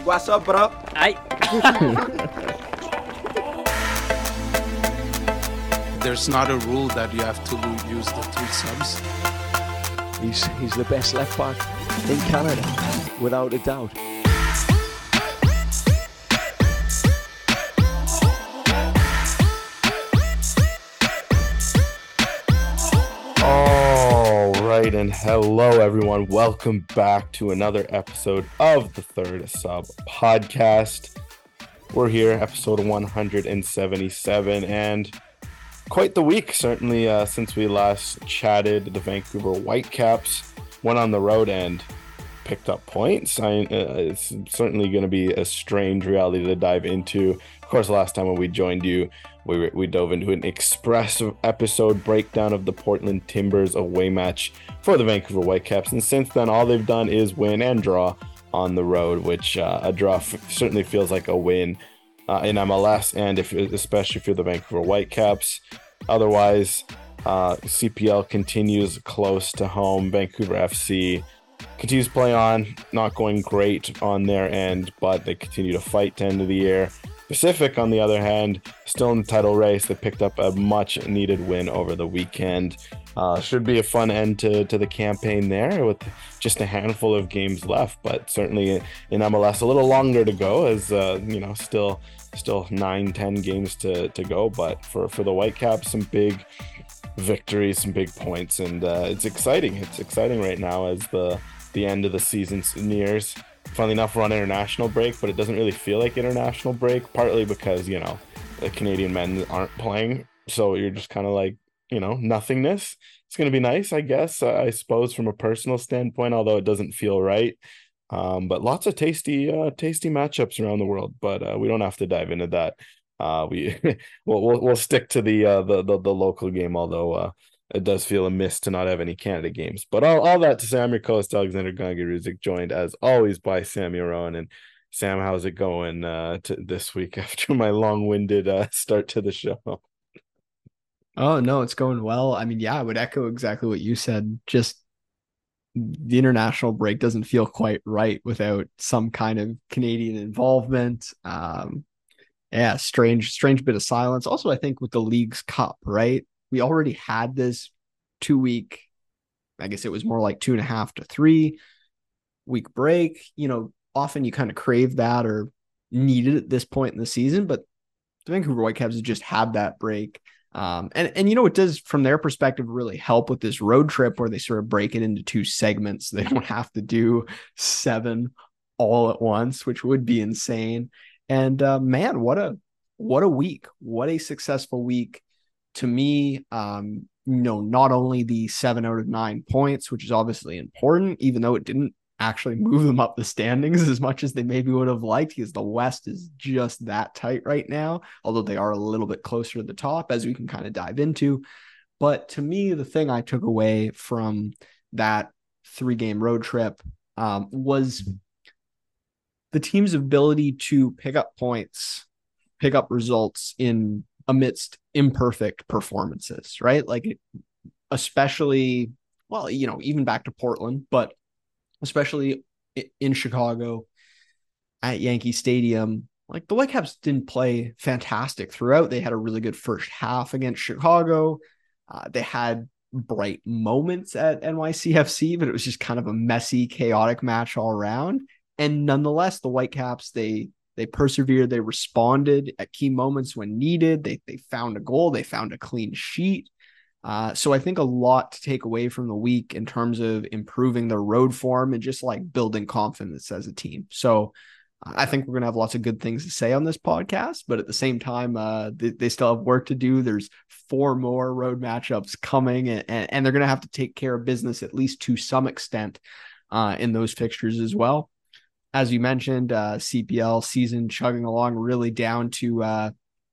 What's up, bro? Aye. There's not a rule that you have to use the 3 subs. He's the best left back in Canada, without a doubt. All right, and hello everyone. Welcome back to another episode of the Third Sub podcast. We're here, episode 177, and quite the week, certainly, since we last chatted. The Vancouver Whitecaps went on the road and picked up points. It's certainly going to be a strange reality to dive into. Of course, last time when we joined you, we dove into an express episode breakdown of the Portland Timbers away match for the Vancouver Whitecaps, and since then, all they've done is win and draw on the road, which a draw certainly feels like a win in MLS, and especially if you're the Vancouver Whitecaps. Otherwise, CPL continues close to home. Vancouver FC continues to play on, not going great on their end, but they continue to fight to end of the year. Pacific, on the other hand, still in the title race. They picked up a much needed win over the weekend. Should be a fun end to the campaign there, with just a handful of games left, but certainly in MLS a little longer to go, as still 9-10 games to go. But for the Whitecaps, some big victories, some big points, and it's exciting. It's exciting right now as the end of the season nears. Funnily enough, we're on international break, but it doesn't really feel like international break, partly because, the Canadian men aren't playing. So you're just kind of like, nothingness. It's going to be nice, I guess, I suppose, from a personal standpoint, although it doesn't feel right. But lots of tasty matchups around the world, but we don't have to dive into that. We'll stick to the local game, although it does feel a miss to not have any Canada games. But all that to say, I'm your co-host, Alexander Gangaruzik, joined as always by Sammy Rowan. And Sam, how's it going to this week after my long-winded start to the show? Oh, no, it's going well. I mean, yeah, I would echo exactly what you said. Just the international break doesn't feel quite right without some kind of Canadian involvement. Yeah, strange bit of silence. Also, I think with the League's Cup, right? We already had this 2-week, I guess it was more like 2.5 to 3 week break. Often you kind of crave that or need it at this point in the season, but the Vancouver Whitecaps have just had that break. And it does, from their perspective, really help with this road trip where they sort of break it into 2 segments. They don't have to do 7 all at once, which would be insane. And man, what a week, what a successful week. To me, not only the 7 out of 9 points, which is obviously important, even though it didn't actually move them up the standings as much as they maybe would have liked, because the West is just that tight right now, although they are a little bit closer to the top, as we can kind of dive into. But to me, the thing I took away from that 3-game road trip was the team's ability to pick up points, pick up results amidst imperfect performances, right? Like, especially, even back to Portland, but especially in Chicago at Yankee Stadium, like the Whitecaps didn't play fantastic throughout. They had a really good first half against Chicago. They had bright moments at NYCFC, but it was just kind of a messy, chaotic match all around. And nonetheless, the Whitecaps, they persevered, they responded at key moments when needed. They found a goal, they found a clean sheet. So I think a lot to take away from the week in terms of improving their road form and just like building confidence as a team. So I think we're going to have lots of good things to say on this podcast, but at the same time, they still have work to do. There's 4 more road matchups coming, and they're going to have to take care of business, at least to some extent, in those fixtures as well. As you mentioned, CPL season chugging along really down to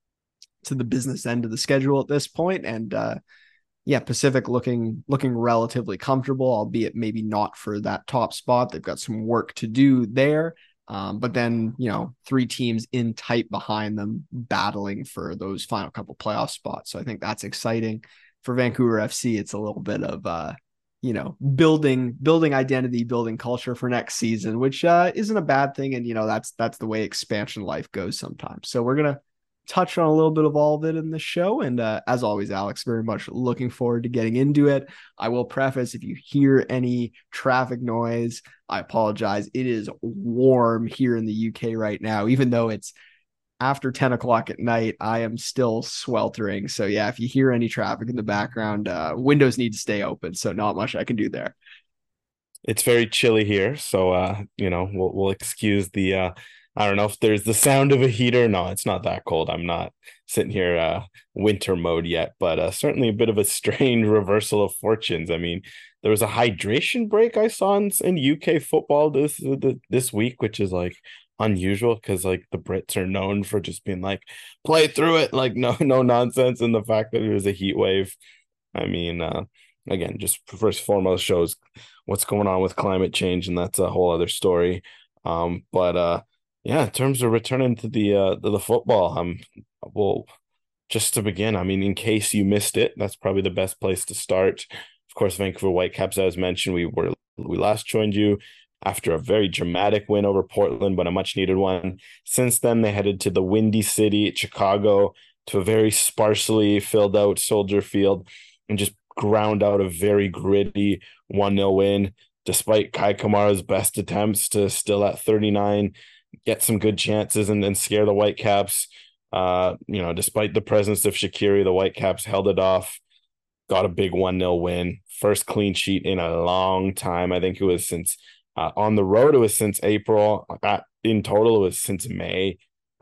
the business end of the schedule at this point. And Pacific looking relatively comfortable, albeit maybe not for that top spot. They've got some work to do there. But then, 3 teams in tight behind them battling for those final couple playoff spots. So I think that's exciting. For Vancouver FC, it's a little bit of building identity, building culture for next season, which isn't a bad thing. And that's the way expansion life goes sometimes. So we're gonna touch on a little bit of all of it in the show. And as always, Alex, very much looking forward to getting into it. I will preface, if you hear any traffic noise, I apologize. It is warm here in the UK right now, even though it's after 10 o'clock at night. I am still sweltering. So yeah, if you hear any traffic in the background, windows need to stay open. So not much I can do there. It's very chilly here, so we'll excuse the I don't know if there's the sound of a heater. No, it's not that cold. I'm not sitting here winter mode yet, but certainly a bit of a strange reversal of fortunes. I mean, there was a hydration break I saw in UK football this week, which is like unusual because like the Brits are known for just being like play through it, like no nonsense, and the fact that it was a heat wave. I mean, again, just first and foremost shows what's going on with climate change, and that's a whole other story. But yeah, in terms of returning to the football, well, just to begin, I mean, in case you missed it, that's probably the best place to start. Of course, Vancouver Whitecaps, as mentioned, we last joined you after a very dramatic win over Portland, but a much needed one. Since then, they headed to the Windy City, Chicago, to a very sparsely filled out Soldier Field, and just ground out a very gritty 1-0 win, despite Kai Kamara's best attempts to still at 39 get some good chances and then scare the Whitecaps. Despite the presence of Shaqiri, the Whitecaps held it off, got a big 1-0 win. First clean sheet in a long time. I think it was since on the road, it was since April. In total, it was since May.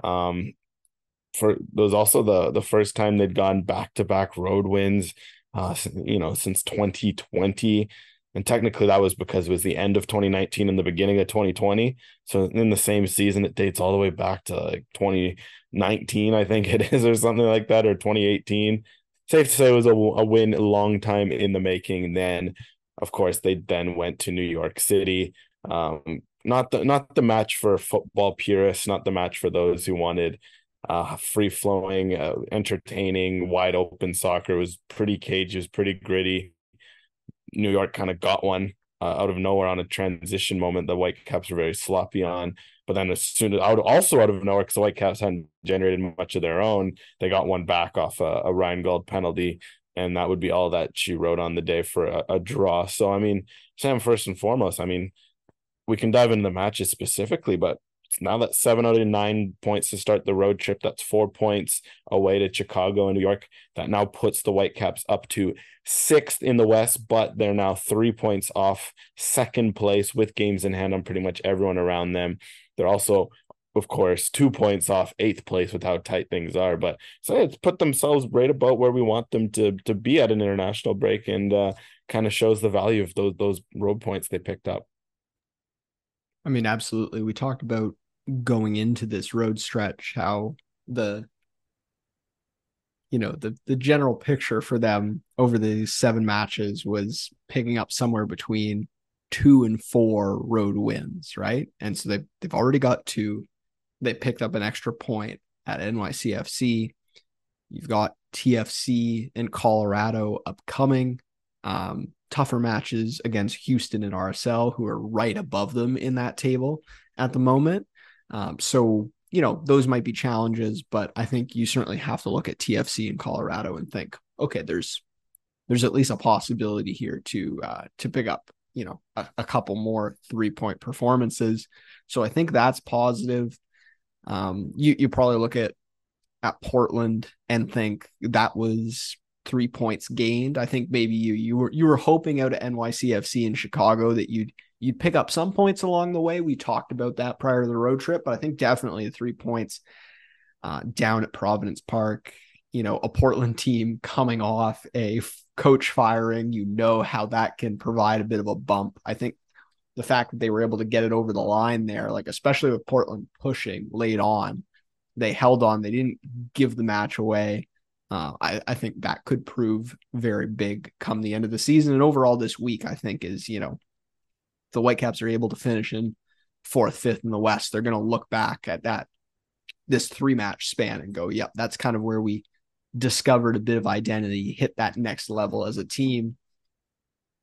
It was also the first time they'd gone back-to-back road wins, since 2020. And technically that was because it was the end of 2019 and the beginning of 2020. So in the same season, it dates all the way back to like 2019, I think it is, or something like that, or 2018. Safe to say it was a win a long time in the making. And then, of course, they then went to New York City. Not the match for football purists, not the match for those who wanted free-flowing, entertaining, wide-open soccer. It was pretty cagey, it was pretty gritty. New York kind of got one out of nowhere on a transition moment the Whitecaps were very sloppy on. But then out of nowhere, because the Whitecaps hadn't generated much of their own, they got one back off a Ryan Gauld penalty, and that would be all that she wrote on the day for a draw. So, I mean, Sam, first and foremost, I mean, we can dive into the matches specifically, but now that 7 out of 9 points to start the road trip, that's 4 points away to Chicago and New York. That now puts the Whitecaps up to 6th in the West, but they're now 3 points off second place with games in hand on pretty much everyone around them. They're also, of course, 2 points off 8th place with how tight things are. But so it's put themselves right about where we want them to be at an international break, and kind of shows the value of those road points they picked up. I mean, absolutely. We talked about going into this road stretch, how the general picture for them over the 7 matches was picking up somewhere between 2 and 4 road wins, right? And so they've already got 2. They picked up an extra point at NYCFC. You've got TFC and Colorado upcoming. Tougher matches against Houston and RSL, who are right above them in that table at the moment. So, those might be challenges, but I think you certainly have to look at TFC and Colorado and think, okay, there's at least a possibility here to pick up, a couple more 3-point performances. So I think that's positive. You probably look at Portland and think that was 3 points gained. I think maybe you were hoping out at NYCFC in Chicago that you'd pick up some points along the way. We talked about that prior to the road trip, but I think definitely the 3 points down at Providence Park, a Portland team coming off a coach firing, how that can provide a bit of a bump. I think the fact that they were able to get it over the line there, like especially with Portland pushing late on, they held on, they didn't give the match away. I think that could prove very big come the end of the season. And overall this week, I think is, the Whitecaps are able to finish in 4th, 5th in the West. They're going to look back at this 3-match span and go, yep, that's kind of where we discovered a bit of identity, hit that next level as a team.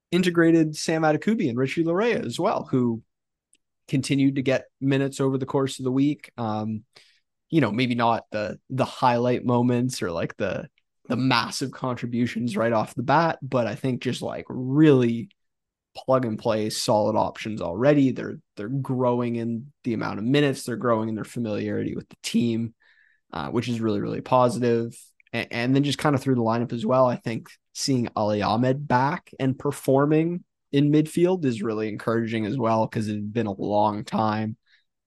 integrated Sam Adekubi and Richie Laryea as well, who continued to get minutes over the course of the week. Maybe not the highlight moments or like the massive contributions right off the bat, but I think just like really plug and play solid options already. They're growing in the amount of minutes, they're growing in their familiarity with the team, which is really, really positive. And then just kind of through the lineup as well, I think seeing Ali Ahmed back and performing in midfield is really encouraging as well, because it had been a long time.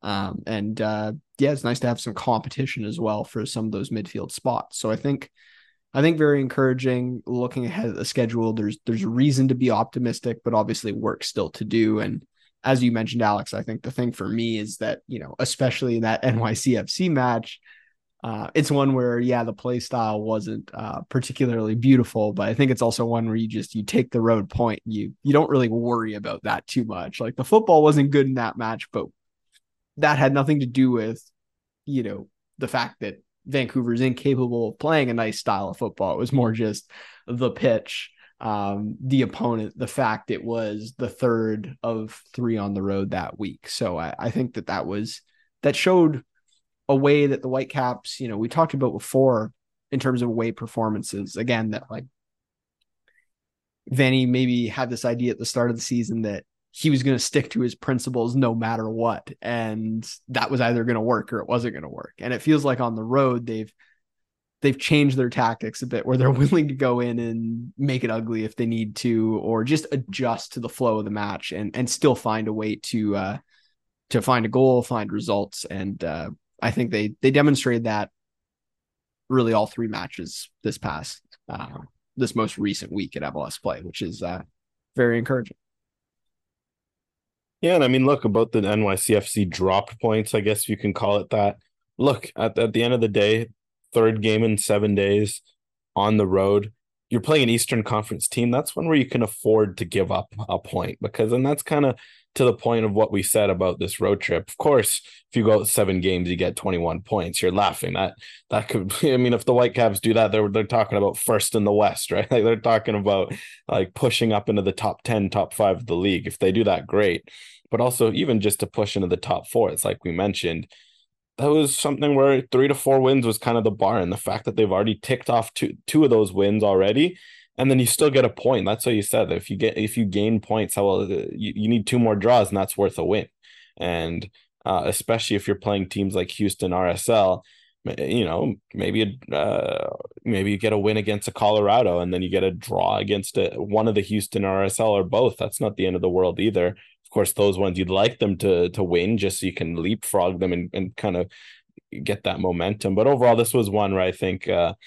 It's nice to have some competition as well for some of those midfield spots. So I think very encouraging. Looking ahead at the schedule, there's reason to be optimistic, but obviously work still to do. And as you mentioned, Alex, I think the thing for me is that, especially in that NYCFC match, it's one where, the play style wasn't particularly beautiful, but I think it's also one where you take the road point. You don't really worry about that too much. Like, the football wasn't good in that match, but that had nothing to do with, the fact that Vancouver's incapable of playing a nice style of football. It was more just the pitch, the opponent, the fact it was the third of 3 on the road that week. So I think that showed a way that the Whitecaps, we talked about before in terms of away performances. Again, that like Vanny maybe had this idea at the start of the season that he was going to stick to his principles no matter what. And that was either going to work or it wasn't going to work. And it feels like on the road, they've changed their tactics a bit, where they're willing to go in and make it ugly if they need to, or just adjust to the flow of the match and still find a way to find a goal, find results. And I think they demonstrated that really all 3 matches this most recent week at MLS Play, which is very encouraging. Yeah, and I mean, look, about the NYCFC dropped points, I guess you can call it that. Look, at the end of the day, 3rd game in 7 days on the road, you're playing an Eastern Conference team. That's one where you can afford to give up a point, because then that's kind of to the point of what we said about this road trip. Of course, if you go 7 games, you get 21 points. You're laughing. That could, I mean, if the Whitecaps do that, they're talking about first in the West, right? Like, they're talking about like pushing up into the top 10, top 5 of the league. If they do that, great. But also, even just to push into the top 4, it's like we mentioned, that was something where 3 to 4 wins was kind of the bar. And the fact that they've already ticked off two of those wins already, and then you still get a point. That's what you said. If you gain points, you need 2 more draws, and that's worth a win. And especially if you're playing teams like Houston RSL, maybe you get a win against a Colorado, and then you get a draw against one of the Houston RSL or both. That's not the end of the world either. Of course, those ones you'd like them to win, just so you can leapfrog them and kind of get that momentum. But overall, this was one where I think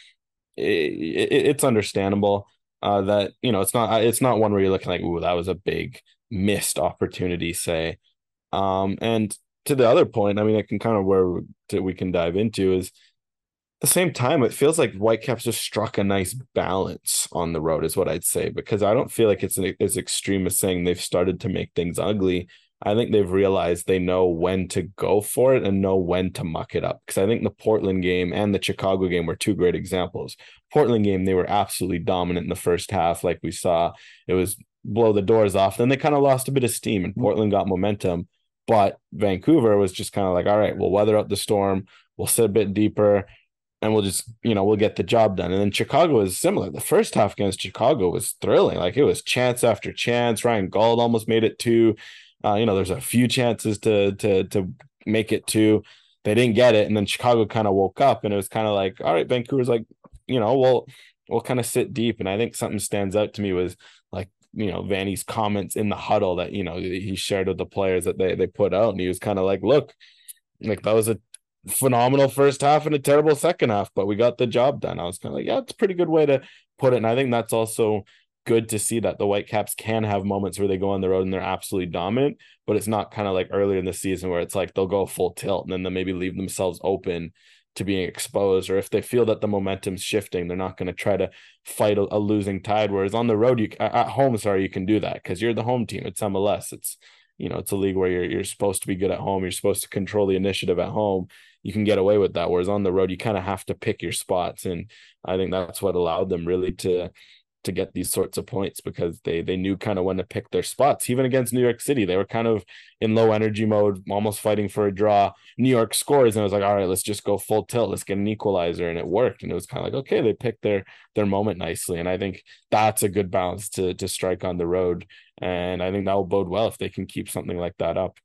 it's understandable that it's not one where you're looking like, ooh, that was a big missed opportunity, say. And to the other point, I mean, I can kind of where we can dive into is, at the same time, it feels like Whitecaps just struck a nice balance on the road, is what I'd say, because I don't feel like it's as extreme as saying they've started to make things ugly. I think they've realized they know when to go for it and know when to muck it up. Because I think the Portland game and the Chicago game were 2 great examples. Portland game, they were absolutely dominant in the first half, like we saw. It was blow the doors off. Then they kind of lost a bit of steam, and Portland got momentum. But Vancouver was just kind of like, all right, we'll weather up the storm. We'll sit a bit deeper, and we'll just, we'll get the job done. And then Chicago is similar. The first half against Chicago was thrilling. Like, it was chance after chance. Ryan Gauld almost made it 2. There's a few chances to make it 2. They didn't get it. And then Chicago kind of woke up, and it was kind of like, all right, Vancouver's like, we'll kind of sit deep. And I think something stands out to me was like, Vanny's comments in the huddle that, he shared with the players that they put out. And he was kind of like, look, like, that was a phenomenal first half and a terrible second half, but we got the job done. I was kind of like, yeah, it's a pretty good way to put it. And I think that's also good to see, that the Whitecaps can have moments where they go on the road and they're absolutely dominant, but it's not kind of like earlier in the season where it's like they'll go full tilt and then they'll maybe leave themselves open to being exposed, or if they feel that the momentum's shifting, they're not going to try to fight a losing tide. Whereas on the road, at home, you can do that because you're the home team. It's MLS. It's it's a league where you're supposed to be good at home. You're supposed to control the initiative at home. You can get away with that. Whereas on the road, you kind of have to pick your spots. And I think that's what allowed them really to to get these sorts of points because they knew kind of when to pick their spots. Even against New York City, they were kind of in low energy mode, almost fighting for a draw. New York scores, and I was like, all right, let's just go full tilt. Let's get an equalizer, and it worked. And it was kind of like, okay, they picked their moment nicely, and I think that's a good balance to strike on the road. And I think that will bode well if they can keep something like that up.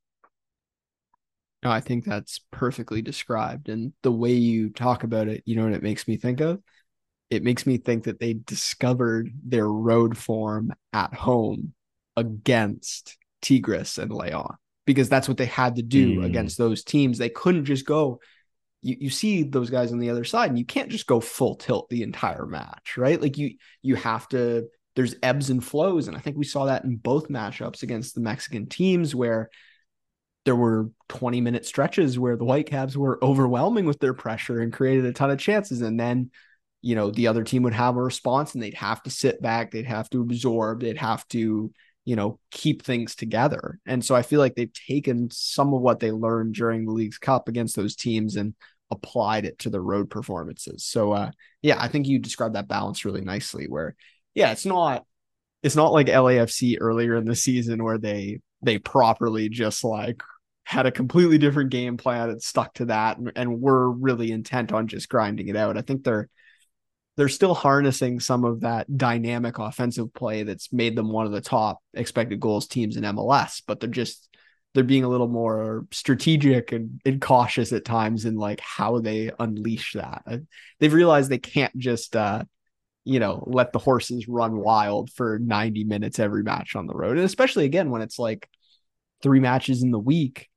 No, I think that's perfectly described. And the way you talk about it, you know what it makes me think of? It makes me think that they discovered their road form at home against Tigres and Leon, because that's what they had to do against those teams. They couldn't just go, you see those guys on the other side, and you can't just go full tilt the entire match, right? Like you have to, there's ebbs and flows. And I think we saw that in both matchups against the Mexican teams, where there were 20-minute stretches where the Whitecaps were overwhelming with their pressure and created a ton of chances. And then, you know, the other team would have a response and they'd have to sit back, they'd have to absorb, they'd have to, you know, keep things together. And so I feel like they've taken some of what they learned during the Leagues Cup against those teams and applied it to the road performances. So yeah, I think you described that balance really nicely, where yeah, it's not like LAFC earlier in the season where they properly just like had a completely different game plan and stuck to that and were really intent on just grinding it out. I think they're still harnessing some of that dynamic offensive play that's made them one of the top expected goals teams in MLS, but they're being a little more strategic and cautious at times in like how they unleash that. They've realized they can't just let the horses run wild for 90 minutes every match on the road. And especially again, when it's like 3 matches in the week,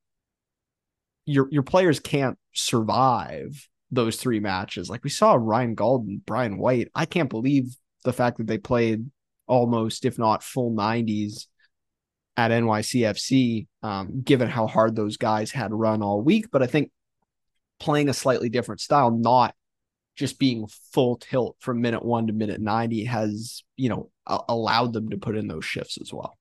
your players can't survive those 3 matches. Like we saw Ryan Gauld and Brian White. I can't believe the fact that they played almost, if not full 90s at NYCFC, given how hard those guys had run all week. But I think playing a slightly different style, not just being full tilt from minute 1 to minute 90, has, allowed them to put in those shifts as well.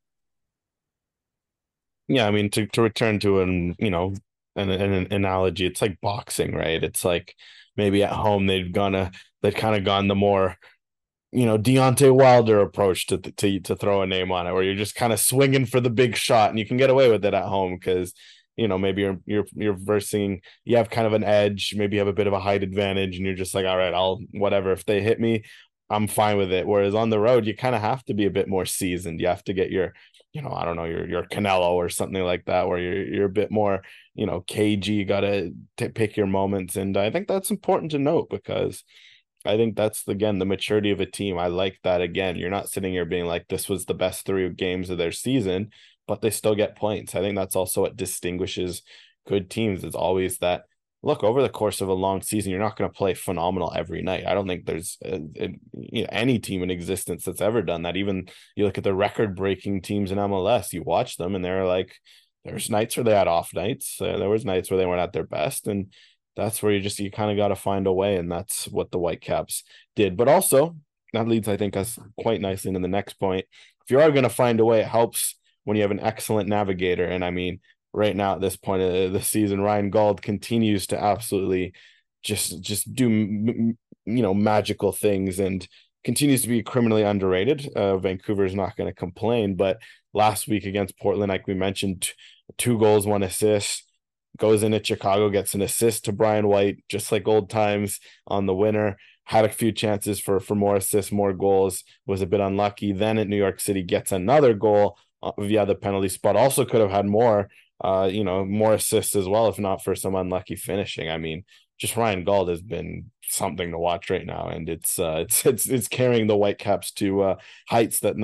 Yeah, I mean, to return to an analogy, it's like boxing, right? It's like maybe at home they'd kind of gone the more Deontay Wilder approach to throw a name on it, where you're just kind of swinging for the big shot, and you can get away with it at home because maybe you're versing, you have kind of an edge, maybe you have a bit of a height advantage, and you're just like, all right, I'll whatever, if they hit me, I'm fine with it. Whereas on the road, you kind of have to be a bit more seasoned. You have to get your I don't know, your Canelo or something like that, where you're a bit more, cagey. You got to pick your moments. And I think that's important to note, because I think that's, again, the maturity of a team. I like that. Again, you're not sitting here being like, this was the best 3 games of their season, but they still get points. I think that's also what distinguishes good teams. It's always that, look, over the course of a long season, you're not going to play phenomenal every night. I don't think there's any team in existence that's ever done that. Even you look at the record-breaking teams in MLS, you watch them, and they're like, there's nights where they had off nights. There was nights where they weren't at their best, and that's where you kind of got to find a way, and that's what the Whitecaps did. But also, that leads, I think, us quite nicely into the next point. If you are going to find a way, it helps when you have an excellent navigator. And I mean, right now at this point of the season, Ryan Gauld continues to absolutely just do magical things and continues to be criminally underrated. Vancouver is not going to complain, but last week against Portland, like we mentioned, 2 goals, 1 assist, goes into Chicago, gets an assist to Brian White, just like old times on the winner. Had a few chances for more assists, more goals, was a bit unlucky. Then at New York City, gets another goal via the penalty spot. Also could have had more assists as well, if not for some unlucky finishing. I mean, just Ryan Gauld has been something to watch right now, and it's carrying the Whitecaps to heights that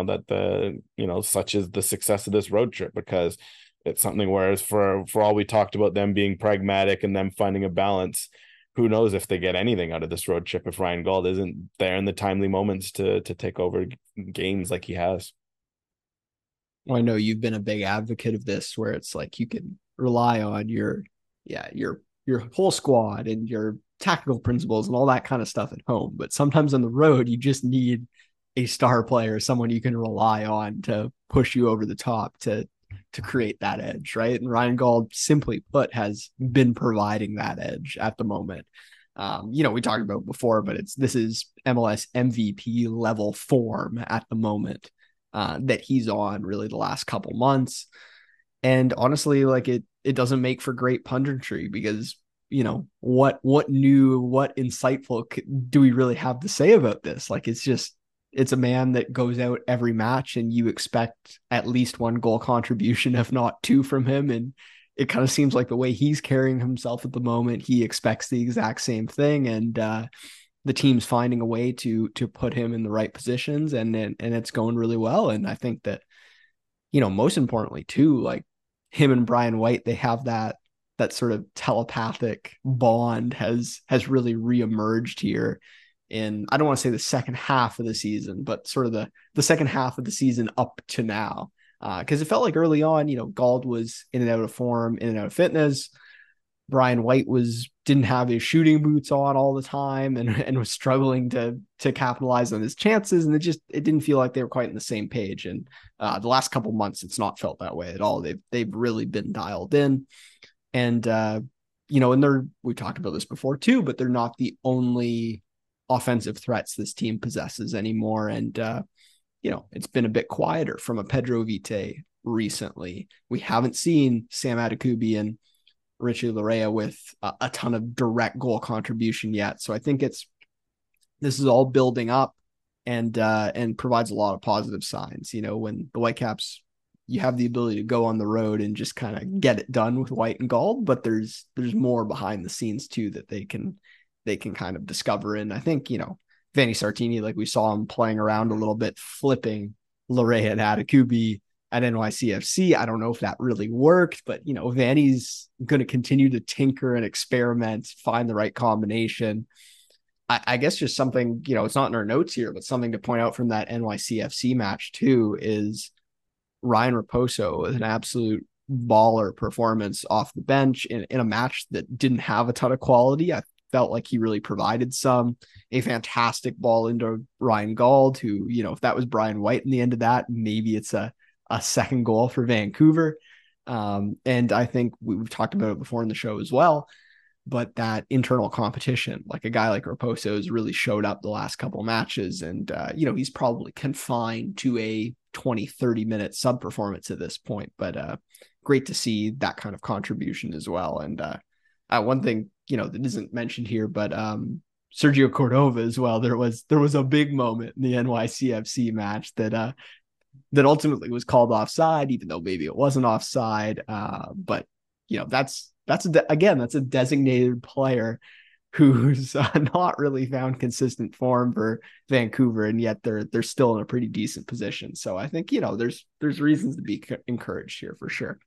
such as the success of this road trip, because it's something, whereas for all we talked about them being pragmatic and them finding a balance, who knows if they get anything out of this road trip if Ryan Gauld isn't there in the timely moments to take over games like he has. Well, I know you've been a big advocate of this, where it's like you can rely on your whole squad and your tactical principles and all that kind of stuff at home. But sometimes on the road, you just need a star player, someone you can rely on to push you over the top to create that edge, right? And Ryan Gauld, simply put, has been providing that edge at the moment. We talked about before, but this is MLS MVP level form at the moment that he's on really the last couple months. And honestly, like it doesn't make for great punditry because, what new, what insightful do we really have to say about this? Like, it's a man that goes out every match and you expect at least one goal contribution, if not two from him. And it kind of seems like the way he's carrying himself at the moment, he expects the exact same thing. And the team's finding a way to put him in the right positions, and it's going really well. And I think that, most importantly too, like him and Brian White, they have that sort of telepathic bond has really reemerged here in, I don't want to say the second half of the season, but sort of the second half of the season up to now. Because it felt like early on, Gauld was in and out of form, in and out of fitness. Brian White didn't have his shooting boots on all the time and was struggling to capitalize on his chances. And it didn't feel like they were quite on the same page. And the last couple months, it's not felt that way at all. They've really been dialed in. And, and we've talked about this before too, but they're not the only offensive threats this team possesses anymore. And, it's been a bit quieter from a Pedro Vite recently. We haven't seen Sam Adekubi and Richie Laryea with a ton of direct goal contribution yet. So I think this is all building up and provides a lot of positive signs. When the Whitecaps, you have the ability to go on the road and just kind of get it done with White and Gauld, but there's more behind the scenes too that they can kind of discover. And I think, Vanni Sartini, like we saw him playing around a little bit, flipping Laryea and Adekubi at NYCFC. I don't know if that really worked, but, Vanni's going to continue to tinker and experiment, find the right combination. I guess just something, it's not in our notes here, but something to point out from that NYCFC match too is Ryan Raposo with an absolute baller performance off the bench in a match that didn't have a ton of quality. I felt like he really provided a fantastic ball into Ryan Gauld, who, if that was Brian White in the end of that, maybe it's a second goal for Vancouver. And I think we've talked about it before in the show as well, but that internal competition, like a guy like Raposo has really showed up the last couple of matches. And, he's probably confined to a 20, 30-minute sub performance at this point, but great to see that kind of contribution as well. And one thing, that isn't mentioned here, but Sergio Cordova as well. There was a big moment in the NYCFC match that ultimately was called offside, even though maybe it wasn't offside. But that's a designated player who's not really found consistent form for Vancouver, and yet they're still in a pretty decent position. So I think there's reasons to be encouraged here for sure.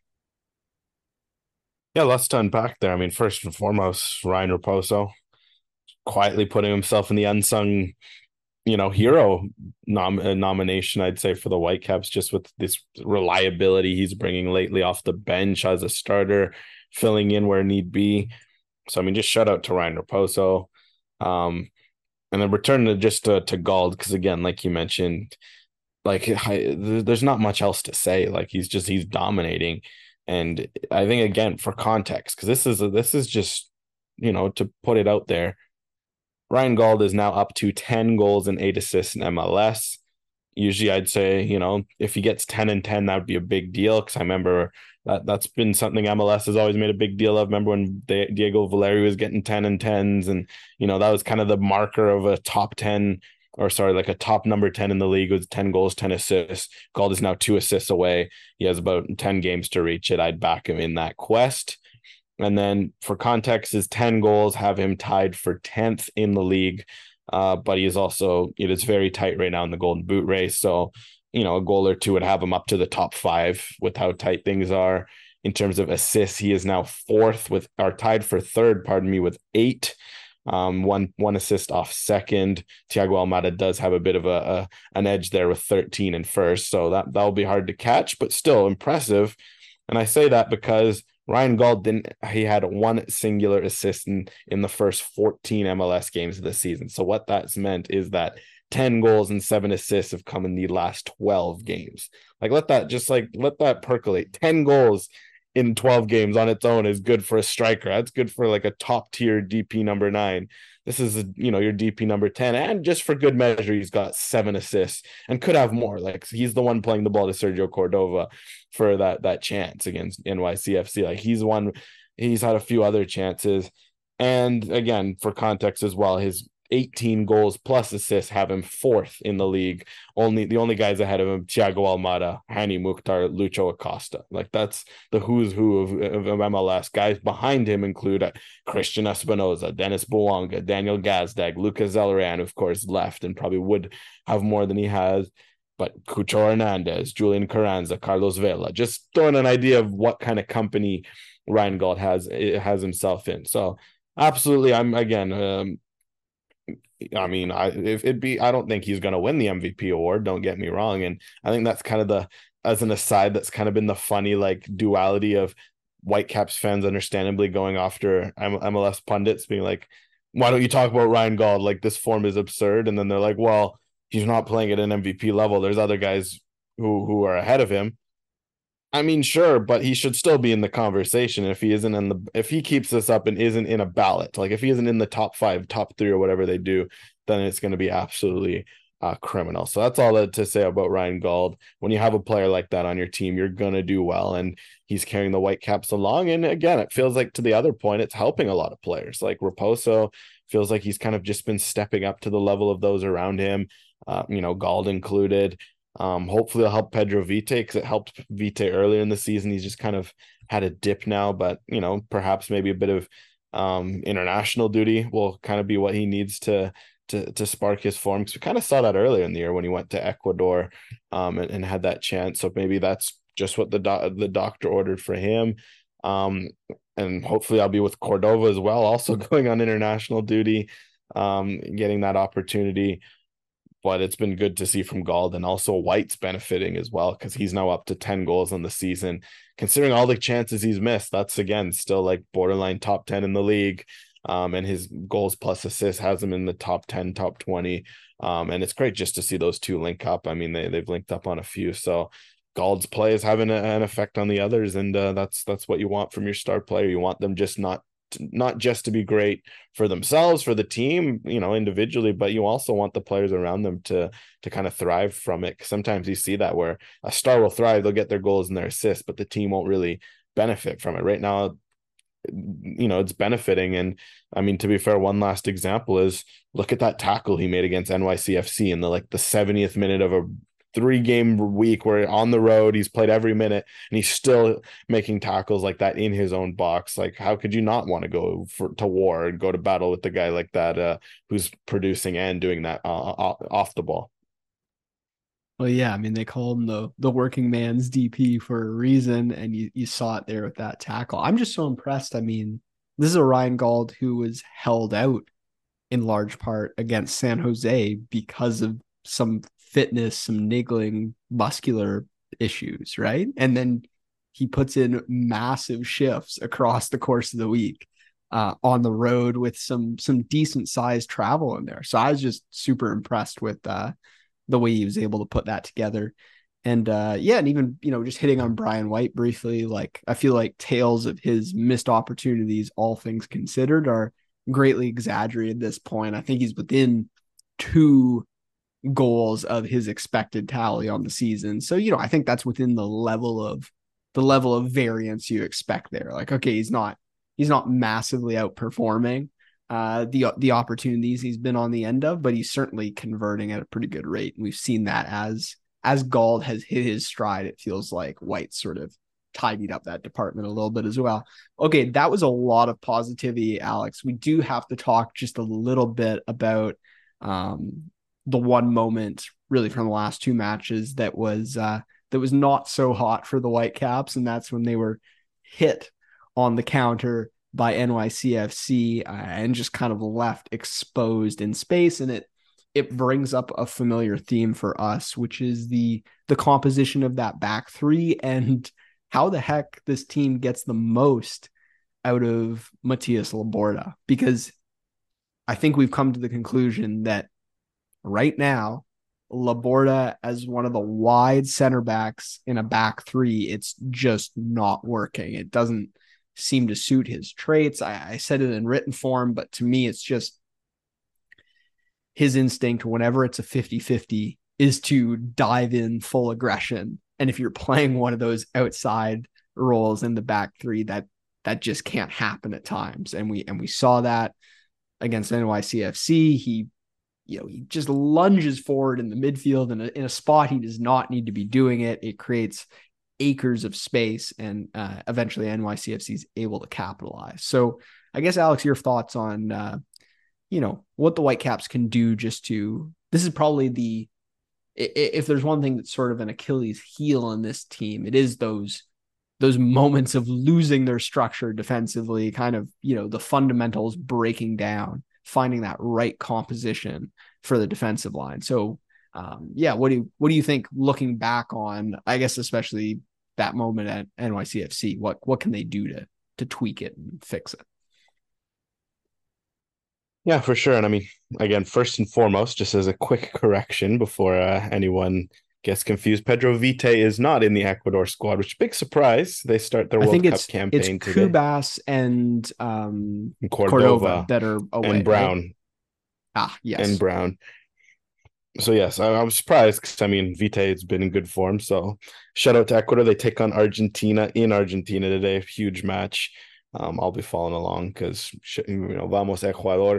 Yeah, let's unpack there. I mean, first and foremost, Ryan Raposo quietly putting himself in the unsung, hero nomination, I'd say, for the Whitecaps, just with this reliability he's bringing lately off the bench as a starter, filling in where need be. So, I mean, just shout out to Ryan Raposo. And then return to Gauld, because again, like you mentioned, like there's not much else to say. Like he's dominating. And I think, again, for context, because this is just, to put it out there, Ryan Gauld is now up to 10 goals and 8 assists in MLS. Usually I'd say, if he gets 10 and 10, that would be a big deal, because I remember that's been something MLS has always made a big deal of. Remember when Diego Valeri was getting 10 and 10s, and, that was kind of the marker of a top 10, like a top number 10 in the league with 10 goals, 10 assists. Gauld is now 2 assists away. He has about 10 games to reach it. I'd back him in that quest. And then for context, his 10 goals have him tied for 10th in the league. But he is also, it is very tight right now in the Golden Boot race. So, a goal or two would have him up to the top 5 with how tight things are. In terms of assists, he is now tied for third, with 8. One assist off second. Thiago Almada does have a bit of an edge there with 13 in first, so that'll be hard to catch, but still impressive. And I say that because Ryan Gauld he had one singular assist in the first 14 MLS games of the season. So what that's meant is that 10 goals and 7 assists have come in the last 12 games. Like let that percolate. 10 goals in 12 games on its own is good for a striker. That's good for like a top tier DP number 9. This is, your DP number 10. And just for good measure, he's got 7 assists and could have more. Like, he's the one playing the ball to Sergio Cordova for that chance against NYCFC. Like, he's had a few other chances. And again, for context as well, his 18 goals plus assists have him 4th in the league. The only guys ahead of him: Thiago Almada, Hani Mukhtar, Lucho Acosta. Like, that's the who's who of MLS. Guys behind him include Christian Espinoza, Dennis Bouanga, Daniel Gazdag, Lucas Zelleran, of course, left and probably would have more than he has. But Cucho Hernandez, Julian Carranza, Carlos Vela, just throwing an idea of what kind of company Ryan Gauld has himself in. So absolutely, I'm again. I don't think he's going to win the MVP award. Don't get me wrong. And I think that's kind of as an aside, that's kind of been the funny like duality of Whitecaps fans understandably going after MLS pundits being like, why don't you talk about Ryan Gauld? Like, this form is absurd. And then they're like, well, he's not playing at an MVP level. There's other guys who are ahead of him. I mean, sure, but he should still be in the conversation. If he keeps this up and isn't in a ballot, like if he isn't in the top 5, top 3, or whatever they do, then it's going to be absolutely criminal. So that's all to say about Ryan Gauld. When you have a player like that on your team, you're going to do well, and he's carrying the Whitecaps along. And again, it feels like, to the other point, it's helping a lot of players. Like Raposo feels like he's kind of just been stepping up to the level of those around him, Gauld included. Hopefully it'll help Pedro Vite, because it helped Vite earlier in the season. He's just kind of had a dip now, but perhaps maybe a bit of international duty will kind of be what he needs to spark his form, because we kind of saw that earlier in the year when he went to Ecuador and had that chance. So maybe that's just what the doctor ordered for him. And hopefully I'll be with Cordova as well, also going on international duty, getting that opportunity. But it's been good to see from Gauld, and also White's benefiting as well, because he's now up to 10 goals on the season. Considering all the chances he's missed, that's again still like borderline top 10 in the league. And his goals plus assists has him in the top 10, top 20. And it's great just to see those two link up. I mean, they've linked up on a few. So Gauld's play is having an effect on the others, and that's what you want from your star player. You want them just not just to be great for themselves, for the team, individually, but you also want the players around them to kind of thrive from it. Sometimes you see that where a star will thrive, they'll get their goals and their assists, but the team won't really benefit from it. Right now, it's benefiting. And I mean, to be fair, one last example is look at that tackle he made against NYCFC in the 70th minute of a 3-game week where on the road he's played every minute, and he's still making tackles like that in his own box. Like, how could you not want to go to war and go to battle with the guy like that who's producing and doing that off the ball? Well, yeah, I mean, they call him the working man's DP for a reason, and you saw it there with that tackle. I'm just so impressed. I mean, this is a Ryan Gauld who was held out in large part against San Jose because of some fitness, some niggling muscular issues, right? And then he puts in massive shifts across the course of the week on the road with some decent sized travel in there. So I was just super impressed with the way he was able to put that together. And and even, just hitting on Brian White briefly, like I feel like tales of his missed opportunities, all things considered, are greatly exaggerated at this point. I think he's within 2 goals of his expected tally on the season. So, I think that's within the level of variance you expect there. Like, okay, he's not massively outperforming the opportunities he's been on the end of, but he's certainly converting at a pretty good rate. And we've seen that as Gauld has hit his stride, it feels like White sort of tidied up that department a little bit as well. Okay, that was a lot of positivity, Alex. We do have to talk just a little bit about the one moment really from the last 2 matches that was not so hot for the Whitecaps, and that's when they were hit on the counter by NYCFC and just kind of left exposed in space. And it brings up a familiar theme for us, which is the composition of that back 3 and how the heck this team gets the most out of Matias Laborda, because I think we've come to the conclusion that right now, Laborda as one of the wide center backs in a back three, it's just not working. It doesn't seem to suit his traits. I said it in written form, but to me, it's just his instinct whenever it's a 50-50 is to dive in full aggression. And if you're playing one of those outside roles in the back three, that just can't happen at times. And we saw that against NYCFC. He just lunges forward in the midfield in a spot he does not need to be doing it. It creates acres of space, and eventually NYCFC is able to capitalize. So I guess, Alex, your thoughts on what the Whitecaps can do this is probably if there's one thing that's sort of an Achilles heel on this team, it is those moments of losing their structure defensively, kind of, the fundamentals breaking down, finding that right composition for the defensive line. So what do you think, looking back on, I guess, especially that moment at NYCFC, what can they do to tweak it and fix it? Yeah, for sure. And I mean, again, first and foremost, just as a quick correction before anyone gets confused, Pedro Vite is not in the Ecuador squad, which big surprise. They start their World Cup campaign it's today. Cubas and Cordova that are away, and Brown. Right? Yes. And Brown. So yes, I was surprised because I mean Vite has been in good form. So shout out to Ecuador. They take on Argentina in Argentina today. Huge match. I'll be following along because vamos Ecuador.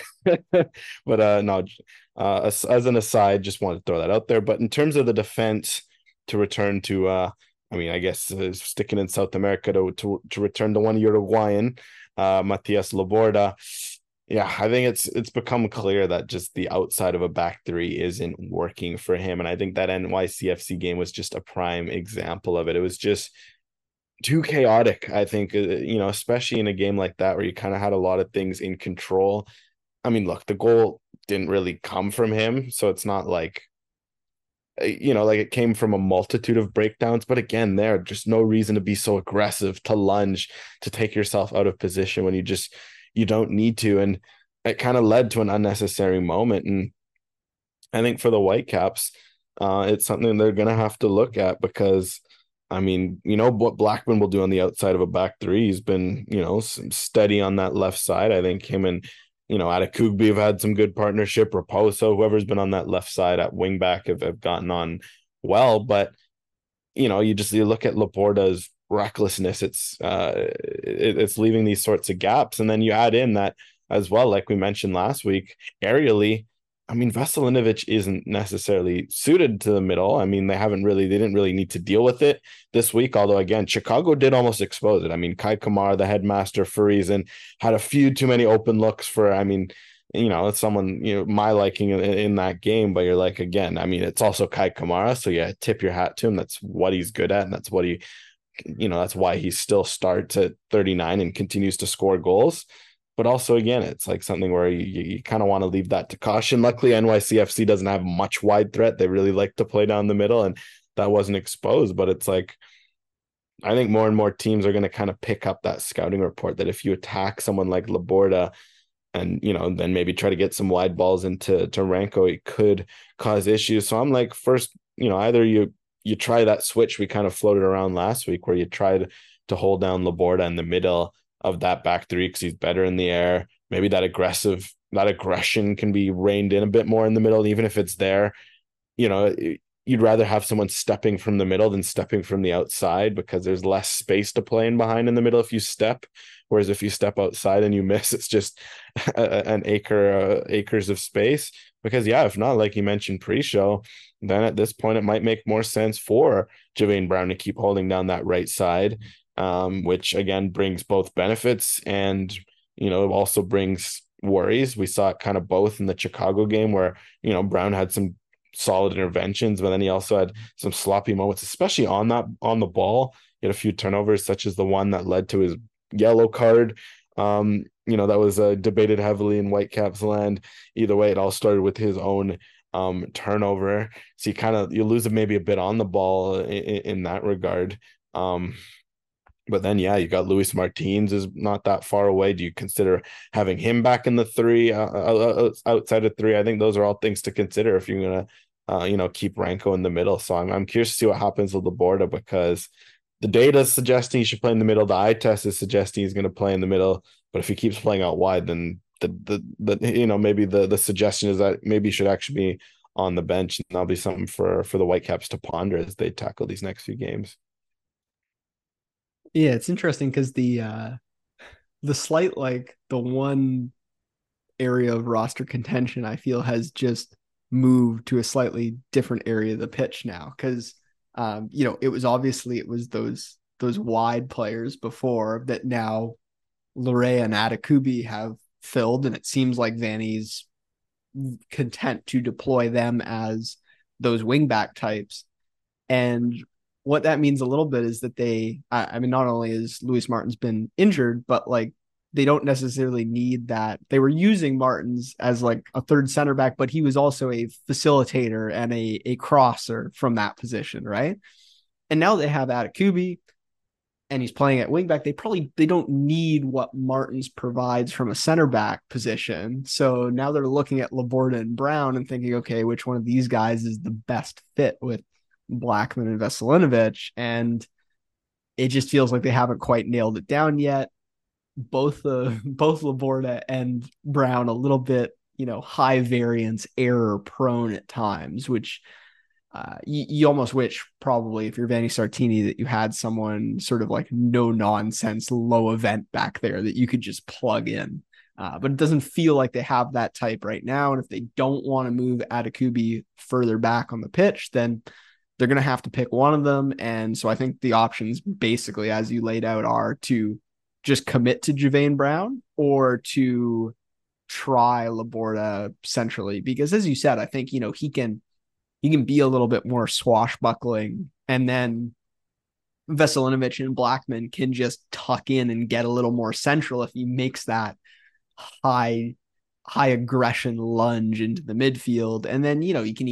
But no, as an aside, just wanted to throw that out there. But in terms of the defense, to return to, I mean, I guess sticking in South America to return to one Uruguayan, Matias Laborda. Yeah, I think it's become clear that just the outside of a back three isn't working for him, and I think that NYCFC game was just a prime example of it. It was just too chaotic, I think, especially in a game like that where you kind of had a lot of things in control. I mean, look, the goal didn't really come from him, so it's not like, like it came from a multitude of breakdowns. But again, there's just no reason to be so aggressive, to lunge, to take yourself out of position when you don't need to. And it kind of led to an unnecessary moment. And I think for the Whitecaps, it's something they're going to have to look at because, I mean, what Blackman will do on the outside of a back three. He's been, steady on that left side. I think him and, Adekugbe have had some good partnership. Raposo, whoever's been on that left side at wing back have gotten on well. But, you look at Laporta's recklessness. It's leaving these sorts of gaps. And then you add in that as well, like we mentioned last week, aerially, I mean, Veselinovic isn't necessarily suited to the middle. I mean, they didn't really need to deal with it this week. Although, again, Chicago did almost expose it. I mean, Kai Kamara, the headmaster for reason, had a few too many open looks for, I mean, it's someone, my liking in that game. But you're like, again, I mean, it's also Kai Kamara. So yeah, tip your hat to him. That's what he's good at. And that's what that's why he still starts at 39 and continues to score goals. But also, again, it's like something where you kind of want to leave that to caution. Luckily, NYCFC doesn't have much wide threat. They really like to play down the middle, and that wasn't exposed. But it's like, I think more and more teams are going to kind of pick up that scouting report that if you attack someone like Laborda and, then maybe try to get some wide balls into Ranko, it could cause issues. So I'm like, first, either you try that switch we kind of floated around last week where you tried to hold down Laborda in the middle of that back three because he's better in the air. Maybe that aggression can be reined in a bit more in the middle, even if it's there. You'd rather have someone stepping from the middle than stepping from the outside because there's less space to play in behind in the middle if you step. Whereas if you step outside and you miss, it's just an acres of space. Because if not, like you mentioned pre-show, then at this point it might make more sense for Javane Brown to keep holding down that right side. Which again brings both benefits and it also brings worries. We saw it kind of both in the Chicago game where Brown had some solid interventions, but then he also had some sloppy moments, especially on the ball. He had a few turnovers, such as the one that led to his yellow card. That was debated heavily in Whitecaps land. Either way, it all started with his own turnover. So you lose maybe a bit on the ball in that regard. But then, you got Luis Martins is not that far away. Do you consider having him back in the three outside of three? I think those are all things to consider if you're going keep Ranko in the middle. So I'm curious to see what happens with Laborda, because the data is suggesting he should play in the middle. The eye test is suggesting he's going to play in the middle. But if he keeps playing out wide, then maybe the suggestion is that maybe he should actually be on the bench, and that'll be something for the Whitecaps to ponder as they tackle these next few games. Yeah, it's interesting because the slight, like, the one area of roster contention I feel has just moved to a slightly different area of the pitch now, because it was those wide players before that now Laryea and Adekubi have filled, and it seems like Vanny's content to deploy them as those wingback types. And what that means a little bit is that not only is Luis Martins been injured, but like they don't necessarily need that. They were using Martins as like a third center back, but he was also a facilitator and a crosser from that position, right? And now they have Adekubi, and he's playing at wingback. They don't need what Martins provides from a center back position. So now they're looking at Laborda and Brown and thinking, okay, which one of these guys is the best fit with Blackman and Veselinovic? And it just feels like they haven't quite nailed it down yet. Both Laborda and Brown a little bit, high variance, error prone at times, which you almost wish, probably, if you're Vanni Sartini, that you had someone sort of like no nonsense, low event back there that you could just plug in. But it doesn't feel like they have that type right now. And if they don't want to move Adekubi further back on the pitch, then they're going to have to pick one of them. And so I think the options, basically, as you laid out, are to just commit to Javain Brown or to try Laborda centrally. Because as you said, I think, he can be a little bit more swashbuckling, and then Veselinovic and Blackman can just tuck in and get a little more central if he makes that high aggression lunge into the midfield. And then,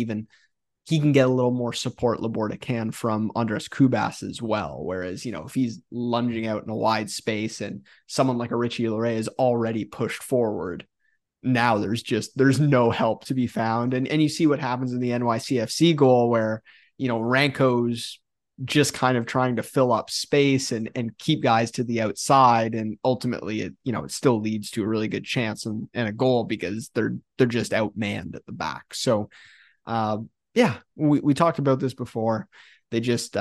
he can get a little more support, Laborda can, from Andres Kubas as well. Whereas, if he's lunging out in a wide space and someone like a Richie Laryea is already pushed forward, now there's no help to be found. And you see what happens in the NYCFC goal, where, Ranko's just kind of trying to fill up space and keep guys to the outside. And ultimately it still leads to a really good chance and a goal, because they're just outmanned at the back. So, we talked about this before. They just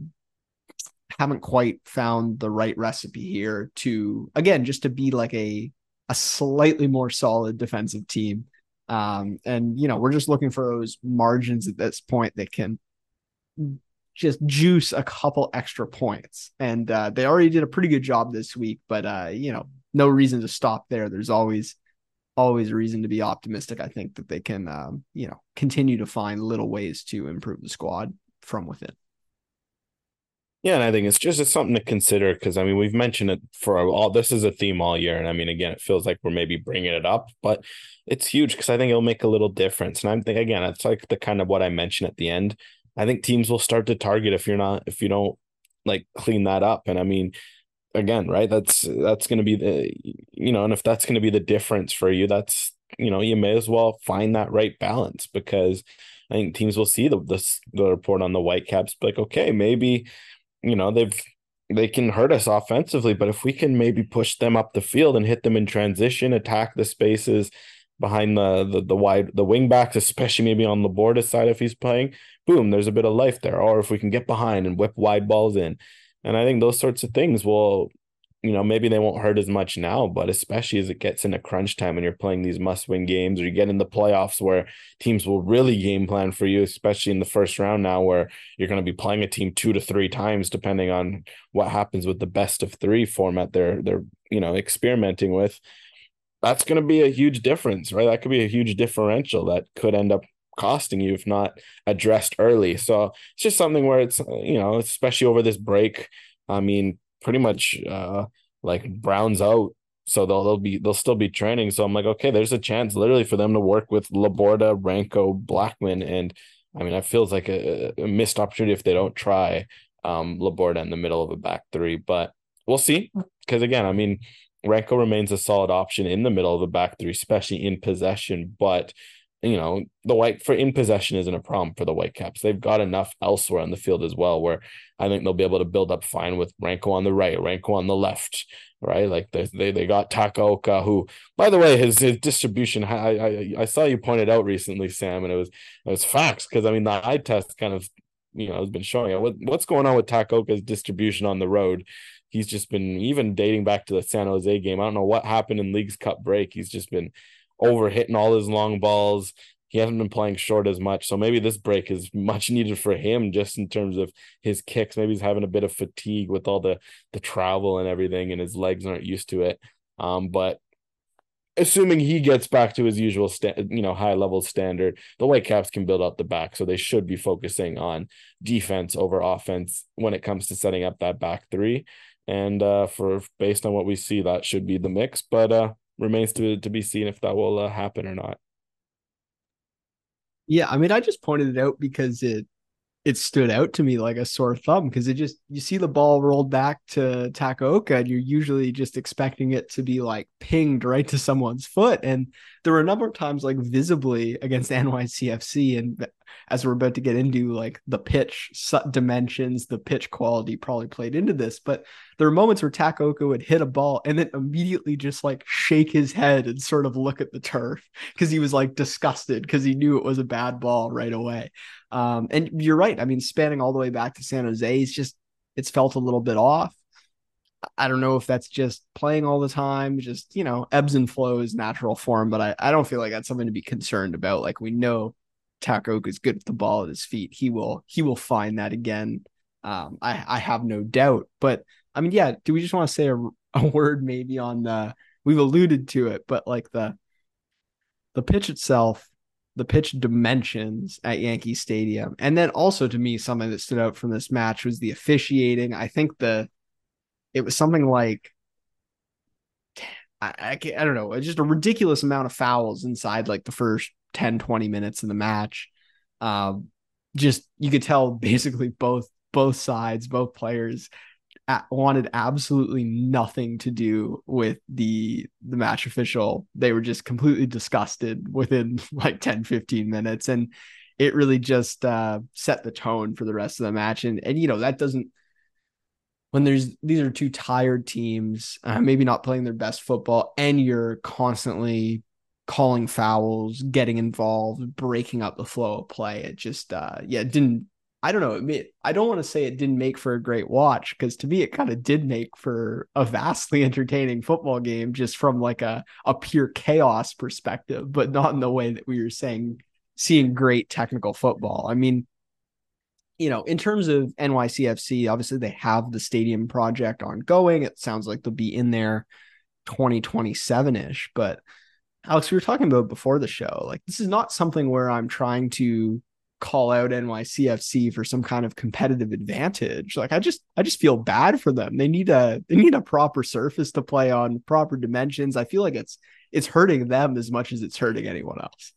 haven't quite found the right recipe here to be like a slightly more solid defensive team. We're just looking for those margins at this point that can just juice a couple extra points. And they already did a pretty good job this week, but no reason to stop there. There's always a reason to be optimistic. I think that they can, continue to find little ways to improve the squad from within. Yeah, and I think it's something to consider, because we've mentioned it this is a theme all year, and again, it feels like we're maybe bringing it up, but it's huge because I think it'll make a little difference. And I'm thinking, again, it's like the kind of what I mentioned at the end. I think teams will start to target if you don't like clean that up. And again, right, that's going to be and if that's going to be the difference for you, that's you may as well find that right balance, because I think teams will see the report on the Whitecaps, be like, okay, maybe they can hurt us offensively, but if we can maybe push them up the field and hit them in transition, attack the spaces behind the wing backs, especially maybe on the Laborda side if he's playing, boom, there's a bit of life there. Or if we can get behind and whip wide balls in. And I think those sorts of things will, maybe they won't hurt as much now, but especially as it gets into crunch time and you're playing these must-win games, or you get in the playoffs where teams will really game plan for you, especially in the first round now, where you're going to be playing a team 2 to 3 times, depending on what happens with the best of 3 format they're experimenting with. That's going to be a huge difference, right? That could be a huge differential that could end up costing you if not addressed early. So it's just something where it's, especially over this break, pretty much like Brown's out, so they'll still be training. So I'm like, okay, there's a chance literally for them to work with Laborda, Ranko, Blackman, and it feels like a missed opportunity if they don't try Laborda in the middle of a back 3. But we'll see, because again, Ranko remains a solid option in the middle of a back 3, especially in possession. But the White for in possession isn't a problem for the Whitecaps. They've got enough elsewhere on the field as well, where I think they'll be able to build up fine with Ranko on the right, Ranko on the left, right? Like they got Takaoka, who, by the way, his distribution. I saw you pointed out recently, Sam, and it was facts, because I mean the eye test kind of has been showing it. What's going on with Takaoka's distribution on the road? He's just been, even dating back to the San Jose game, I don't know what happened in Leagues Cup break. He's just been over hitting all his long balls. He hasn't been playing short as much. So maybe this break is much needed for him, just in terms of his kicks. Maybe he's having a bit of fatigue with all the travel and everything, and his legs aren't used to it. But assuming he gets back to his usual high level standard, the Whitecaps can build out the back. So they should be focusing on defense over offense when it comes to setting up that back three. And based on what we see, that should be the mix. But remains to be seen if that will happen or not. Yeah, I mean, I just pointed it out because it stood out to me like a sore thumb, because you see the ball rolled back to Takaoka, and you're usually just expecting it to be like pinged right to someone's foot. And there were a number of times, like visibly against NYCFC, and as we're about to get into, like the pitch dimensions, the pitch quality probably played into this, but there were moments where Takaoka would hit a ball and then immediately just like shake his head and sort of look at the turf, because he was like disgusted, because he knew it was a bad ball right away. And you're right. I mean, spanning all the way back to San Jose, it's felt a little bit off. I don't know if that's just playing all the time, just, ebbs and flows, natural form, but I don't feel like that's something to be concerned about. Like, we know Takaoka is good with the ball at his feet. He will find that again. I have no doubt. But I mean, yeah, do we just want to say a word maybe on we've alluded to it, but like the pitch itself, the pitch dimensions at Yankee Stadium. And then also, to me, something that stood out from this match was the officiating. I think it was something like, I don't know, just a ridiculous amount of fouls inside like the first 10, 20 minutes of the match. Just, you could tell basically both sides, both players wanted absolutely nothing to do with the match official. They were just completely disgusted within like 10, 15 minutes. And it really just set the tone for the rest of the match. And that doesn't, when these are two tired teams, maybe not playing their best football, and you're constantly calling fouls, getting involved, breaking up the flow of play. It just, it didn't, I don't know. I don't want to say it didn't make for a great watch, because to me, it kind of did make for a vastly entertaining football game, just from like a pure chaos perspective, but not in the way that we were seeing great technical football. I mean, in terms of NYCFC, obviously they have the stadium project ongoing. It sounds like they'll be in there 2027-ish. But Alex, we were talking about before the show, like, this is not something where I'm trying to call out NYCFC for some kind of competitive advantage. Like, I just feel bad for them. They need a proper surface to play on, proper dimensions. I feel like it's hurting them as much as it's hurting anyone else.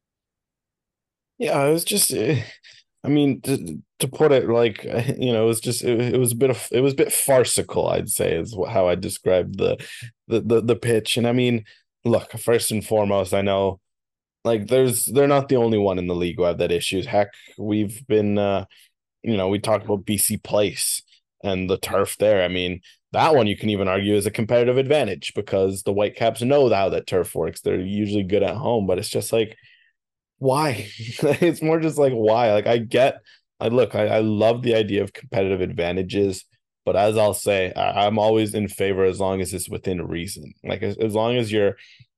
Yeah, it was just, I mean, to put it like, it was just, it was a bit farcical, I'd say, is how I described the pitch. And I mean, look, first and foremost, I know, like, they're not the only one in the league who have that issue. Heck, we've been, we talked about BC Place and the turf there. I mean, that one you can even argue is a competitive advantage, because the Whitecaps know how that turf works. They're usually good at home, but it's just like, why? It's more just like, why? Like, I love the idea of competitive advantages, but as I'll say, I'm always in favor as long as it's within reason. Like, as long as you're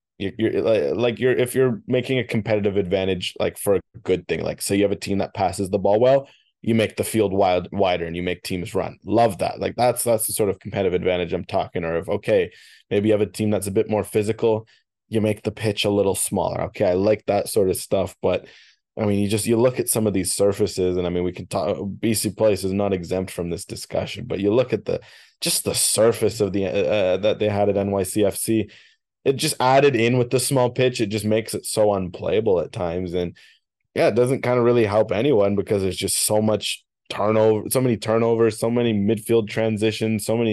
if you're making a competitive advantage, like, for a good thing, like, say you have a team that passes the ball well, you make the field wider and you make teams run. Love that. Like, that's the sort of competitive advantage I'm talking. Or if, okay, maybe you have a team that's a bit more physical, you make the pitch a little smaller. Okay, I like that sort of stuff. But I mean, you look at some of these surfaces, and I mean, we can talk. BC Place is not exempt from this discussion, but you look at the surface of the that they had at NYCFC. It just added in with the small pitch. It just makes it so unplayable at times, and yeah, it doesn't kind of really help anyone, because there's just so much turnover, so many turnovers, so many midfield transitions, so many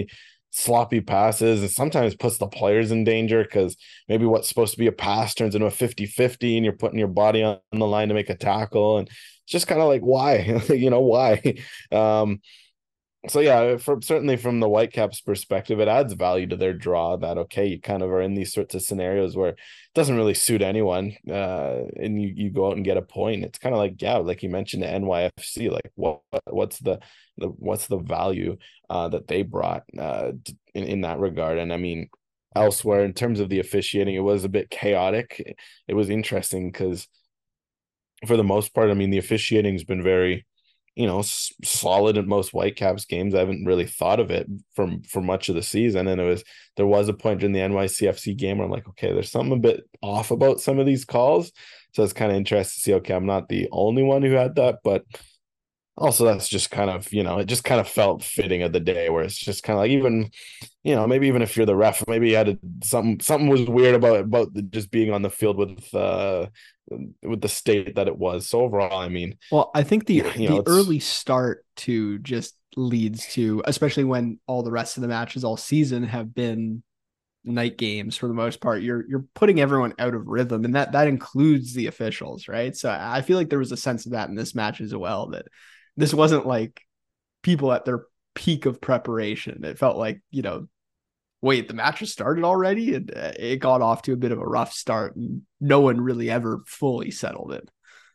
sloppy passes, and sometimes puts the players in danger because maybe what's supposed to be a pass turns into a 50-50 and you're putting your body on the line to make a tackle. And it's just kind of like, why? Why? Um, so yeah, certainly from the Whitecaps perspective, it adds value to their draw that, okay, you kind of are in these sorts of scenarios where it doesn't really suit anyone, and you go out and get a point. It's kind of like, yeah, like you mentioned, the NYFC, like what's the value that they brought in that regard. And I mean, elsewhere in terms of the officiating, it was a bit chaotic. It was interesting because for the most part, I mean, the officiating has been very, solid in most Whitecaps games. I haven't really thought of it for much of the season. And there was a point in the NYCFC game where I'm like, okay, there's something a bit off about some of these calls. So it's kind of interesting to see, okay, I'm not the only one who had that, but also that's just kind of, it just kind of felt fitting of the day where it's just kind of like, even, maybe even if you're the ref, maybe you had something was weird about just being on the field with the state that it was. So overall, I mean, well, I think the early start to just leads to, especially when all the rest of the matches all season have been night games for the most part, you're putting everyone out of rhythm, and that includes the officials, right? So I feel like there was a sense of that in this match as well, that this wasn't like people at their peak of preparation. It felt like, wait, the match has started already, and it got off to a bit of a rough start, and no one really ever fully settled it.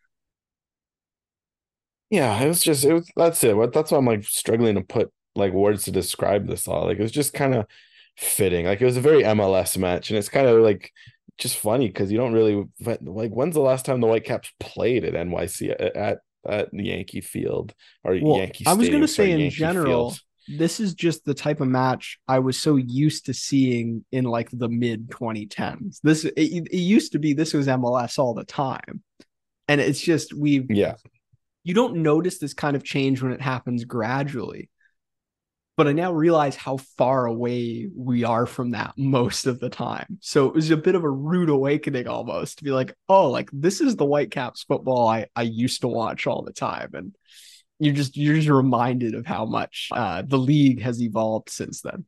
Yeah, that's it. That's why I'm like struggling to put like words to describe this all. Like it was just kind of fitting. Like it was a very MLS match, and it's kind of like just funny because you don't really like, when's the last time the Whitecaps played at NYC at the Yankee Field or Yankee Stadium? I was going to say in Yankee general, Field. This is just the type of match I was so used to seeing in like the mid 2010s. It used to be this was MLS all the time, and it's just you don't notice this kind of change when it happens gradually. But I now realize how far away we are from that most of the time. So it was a bit of a rude awakening almost to be like, oh, like this is the Whitecaps football I used to watch all the time. And you're just reminded of how much the league has evolved since then.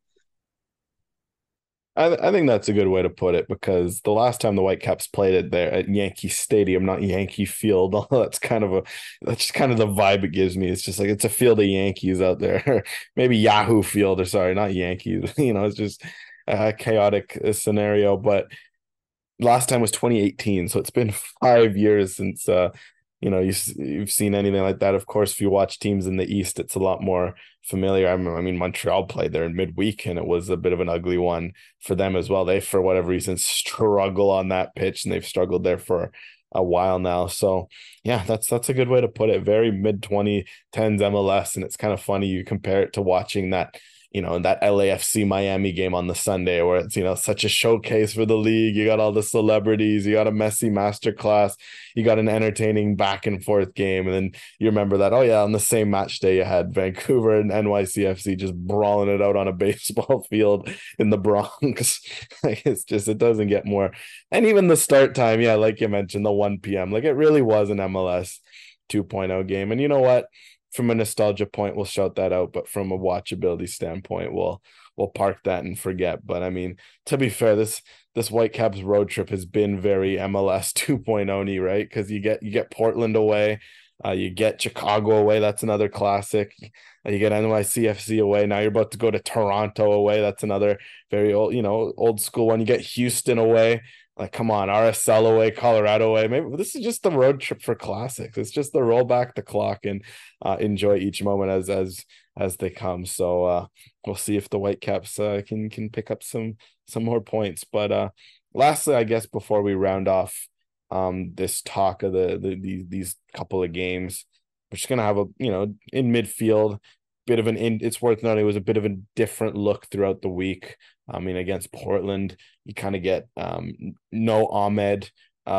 I think that's a good way to put it, because the last time the Whitecaps played it there at Yankee Stadium, not Yankee Field, that's just kind of the vibe it gives me. It's just like it's a field of Yankees out there, maybe Yahoo Field, or sorry, not Yankees. It's just a chaotic scenario. But last time was 2018, so it's been 5 years since you've seen anything like that. Of course, if you watch teams in the East, it's a lot more familiar. I mean, Montreal played there in midweek, and it was a bit of an ugly one for them as well. They, for whatever reason, struggle on that pitch, and they've struggled there for a while now. So yeah, that's a good way to put it. Very mid 2010s MLS, and it's kind of funny you compare it to watching that that LAFC Miami game on the Sunday, where it's, such a showcase for the league. You got all the celebrities, you got a Messi masterclass, you got an entertaining back and forth game. And then you remember that, oh yeah, on the same match day, you had Vancouver and NYCFC just brawling it out on a baseball field in the Bronx. Like it doesn't get more. And even the start time, yeah, like you mentioned, the 1 p.m., like it really was an MLS 2.0 game. And you know what? From a nostalgia point, we'll shout that out, but from a watchability standpoint, we'll park that and forget. But I mean, to be fair, this Whitecaps road trip has been very MLS 2.0, right? Because you get Portland away, you get Chicago away. That's another classic. You get NYCFC away. Now you're about to go to Toronto away. That's another very old school one. You get Houston away. Like, come on, RSL away, Colorado away. Maybe this is just the road trip for classics. It's just the roll back the clock and enjoy each moment as they come. So we'll see if the Whitecaps can pick up some more points. But lastly, I guess before we round off this talk of these couple of games, we're just gonna have in midfield. It's worth noting it was a bit of a different look throughout the week. I mean, against Portland, you kind of get no Ahmed,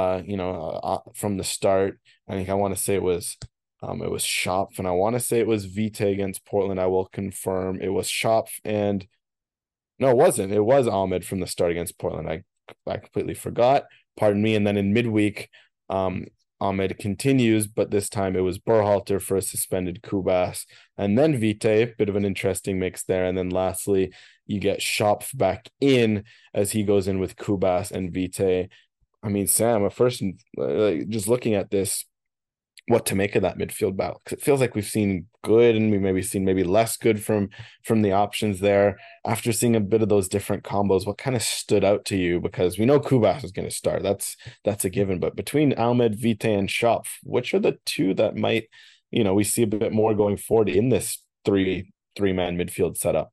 from the start. I think I want to say it was Schopf, and I want to say it was Vite against Portland. I will confirm it was Schopf, and no, it wasn't. It was Ahmed from the start against Portland. I completely forgot. Pardon me. And then in midweek, Ahmed continues, but this time it was Berhalter for a suspended Kubas, and then Vite, bit of an interesting mix there. And then lastly, you get Schopf back in as he goes in with Kubas and Vite. I mean, Sam, at first, just looking at this, what to make of that midfield battle, because it feels like we've seen good and we maybe seen maybe less good from the options there. After seeing a bit of those different combos, what kind of stood out to you? Because we know Kubas is going to start, that's a given, but between Ahmed, Vite, and Schopf, which are the two that might, we see a bit more going forward in this three-man midfield setup?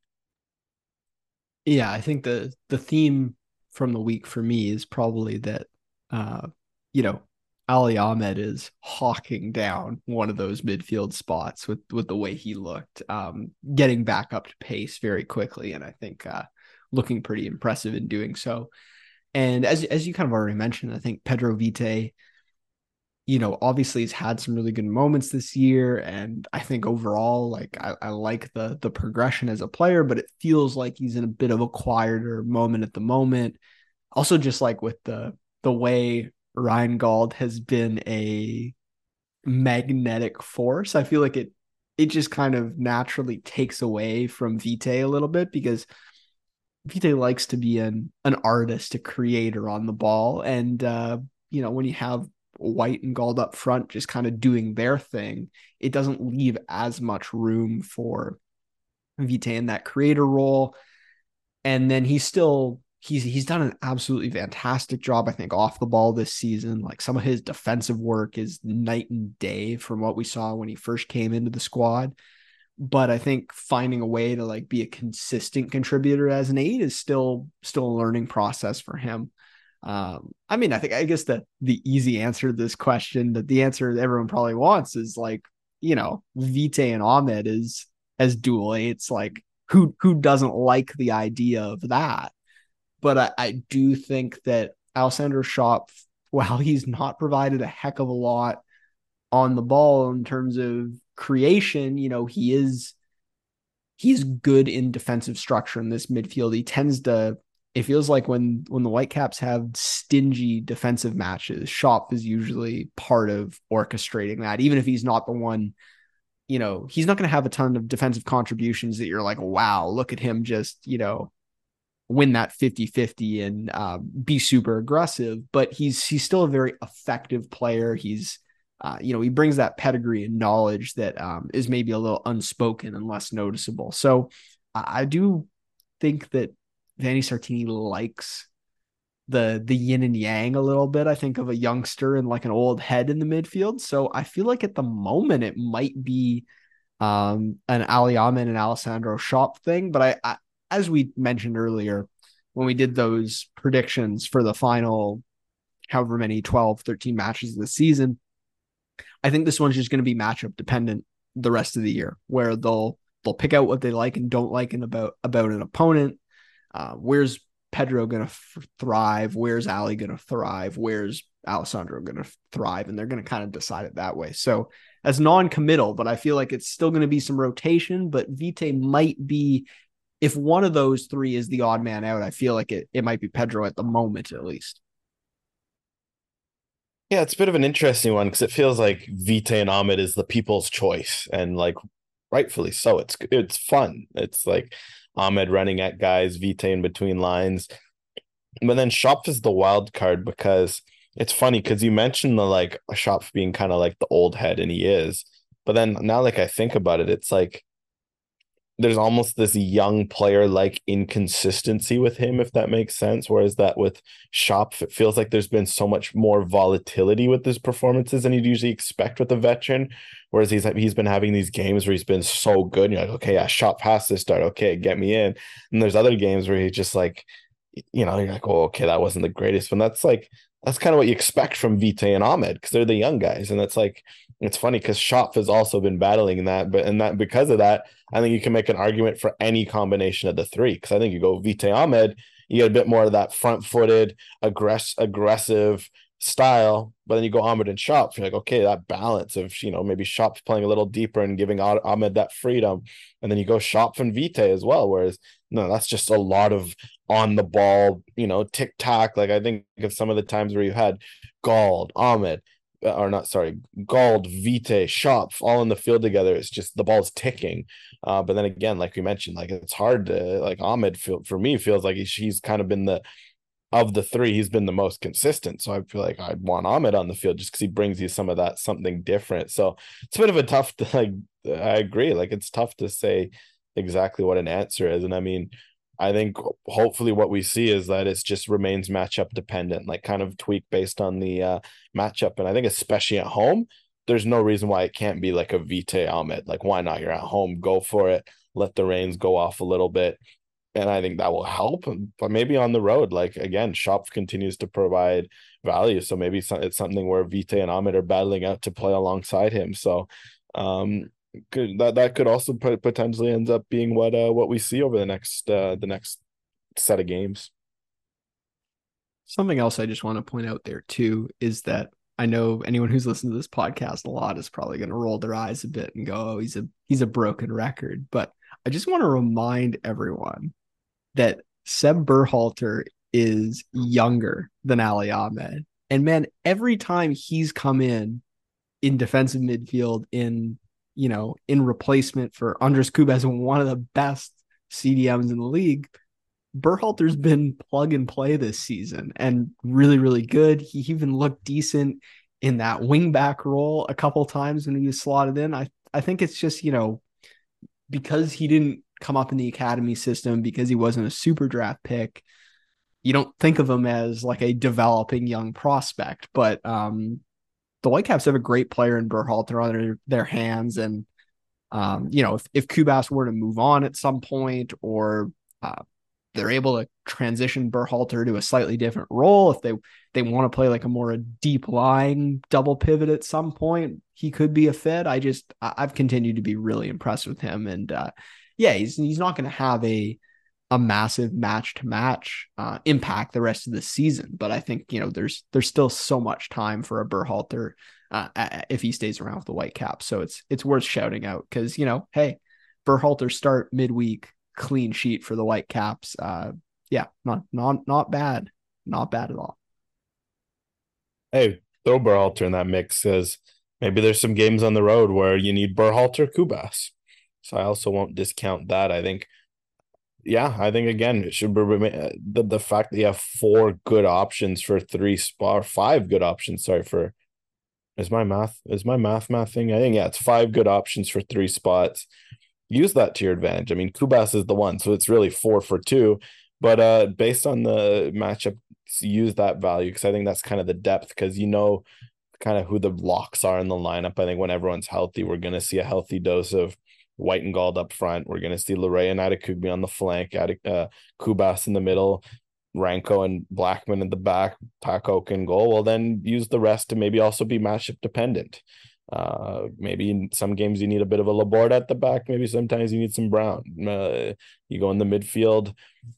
Yeah, I think the theme from the week for me is probably that you know, Ali Ahmed is hawking down one of those midfield spots with the way he looked, getting back up to pace very quickly, and I think looking pretty impressive in doing so. And as you kind of already mentioned, I think Pedro Vite, obviously he's had some really good moments this year, and I think overall, like I like the progression as a player, but it feels like he's in a bit of a quieter moment at the moment. Also, just like with the way Reingold has been a magnetic force, I feel like it just kind of naturally takes away from Vite a little bit, because Vite likes to be an artist, a creator on the ball. And when you have White and Gold up front just kind of doing their thing, it doesn't leave as much room for Vite in that creator role. And then he's done an absolutely fantastic job, I think, off the ball this season. Like, some of his defensive work is night and day from what we saw when he first came into the squad. But I think finding a way to like be a consistent contributor as an eight is still a learning process for him. I guess the easy answer to this question, that the answer that everyone probably wants, is like, Vite and Ahmed is as dual eights. Like, who doesn't like the idea of that? But I do think that Alessandro Schopf, while he's not provided a heck of a lot on the ball in terms of creation, he's good in defensive structure in this midfield. He tends to, it feels like when the Whitecaps have stingy defensive matches, Schopf is usually part of orchestrating that, even if he's not the one. He's not going to have a ton of defensive contributions that you're like, wow, look at him just, win that 50-50 and be super aggressive. But he's still a very effective player. He's, he brings that pedigree and knowledge that is maybe a little unspoken and less noticeable. So I do think that Vanni Sartini likes the yin and yang a little bit, I think, of a youngster and like an old head in the midfield. So I feel like at the moment it might be an Ali Ahmed and Alessandro Schopf thing. But I as we mentioned earlier, when we did those predictions for the final however many 12, 13 matches of the season, I think this one's just going to be matchup dependent the rest of the year, where they'll pick out what they like and don't like about an opponent. Where's Pedro going to thrive? Where's Ali going to thrive? Where's Alessandro going to thrive? And they're going to kind of decide it that way. So as non-committal, but I feel like it's still going to be some rotation, but Vite might be, if one of those three is the odd man out, I feel like it might be Pedro at the moment, at least. Yeah, it's a bit of an interesting one, because it feels like Vite and Ahmed is the people's choice, and like rightfully so. It's fun. It's like Ahmed running at guys, Vite in between lines. But then Schopf is the wild card, because it's funny, because you mentioned the like Schopf being kind of like the old head, and he is. But then now, like, I think about it, it's like there's almost this young player like inconsistency with him, if that makes sense. Whereas that with Schopf, it feels like there's been so much more volatility with his performances than you'd usually expect with a veteran. Whereas he's been having these games where he's been so good, and you're like, okay, yeah, Schopf has to start. Okay, get me in. And there's other games where he's just like, you're like, oh, okay, that wasn't the greatest. But that's kind of what you expect from Vite and Ahmed, because they're the young guys. And that's like, it's funny because Schopf has also been battling that, but because of that, I think you can make an argument for any combination of the three. Because I think you go Vite Ahmed, you get a bit more of that front-footed, aggressive style. But then you go Ahmed and Schopf, you're like, okay, that balance of maybe Schopf playing a little deeper and giving Ahmed that freedom, and then you go Schopf and Vite as well. Whereas no, that's just a lot of on the ball, tic tac. Like, I think of some of the times where you had Gold, Ahmed, or not, sorry, Gauld, Vite, Schopf, all in the field together. It's just the ball's ticking. But then again, like we mentioned, like it's hard to like Ahmed for me feels like he's kind of been of the three, he's been the most consistent. So I feel like I'd want Ahmed on the field just because he brings you some of that something different. So it's a bit of a tough like I agree. Like it's tough to say exactly what an answer is. And I mean, I think hopefully what we see is that it just remains matchup dependent, like kind of tweak based on the matchup. And I think especially at home, there's no reason why it can't be like a Vite Ahmed. Like why not? You're at home, go for it. Let the reins go off a little bit. And I think that will help. But maybe on the road, like again, Schopf continues to provide value. So maybe it's something where Vite and Ahmed are battling out to play alongside him. So that could also potentially end up being what we see over the next set of games. Something else I just want to point out there too is that I know anyone who's listened to this podcast a lot is probably going to roll their eyes a bit and go, "Oh, he's a broken record." But I just want to remind everyone that Seb Berhalter is younger than Ali Ahmed. And man, every time he's come in defensive midfield in replacement for Andres Cubas, one of the best CDMs in the league, Berhalter's been plug and play this season and really, really good. He even looked decent in that wingback role a couple times when he was slotted in. I think it's just, because he didn't come up in the academy system, because he wasn't a super draft pick, you don't think of him as like a developing young prospect. But the Whitecaps have a great player in Berhalter on their hands. And, if Cubas were to move on at some point, or they're able to transition Berhalter to a slightly different role, if they want to play like a more deep line double pivot at some point, he could be a fit. I've continued to be really impressed with him. And he's not going to have a massive match to match impact the rest of the season, but I think there's still so much time for a Berhalter if he stays around with the Whitecaps. So it's worth shouting out because hey, Berhalter start midweek, clean sheet for the Whitecaps. Not bad, not bad at all. Hey, throw Berhalter in that mix because maybe there's some games on the road where you need Berhalter, Cubas. So I also won't discount that. I think again, it should be the fact that you have 4 good options for 3 spot, or 5 good options. Sorry for, is my math thing? I think, it's 5 good options for 3 spots. Use that to your advantage. I mean, Cubas is the one, so it's really 4 for 2. But based on the matchup, use that value because I think that's kind of the depth because kind of who the locks are in the lineup. I think when everyone's healthy, we're going to see a healthy dose of White and Gauld up front. We're going to see Laryea and Adekugbe on the flank, Cubas in the middle, Ranko and Blackman in the back, Pakok in goal. Well, then use the rest to maybe also be matchup dependent. Maybe in some games you need a bit of a Laborda at the back. Maybe sometimes you need some Brown. You go in the midfield.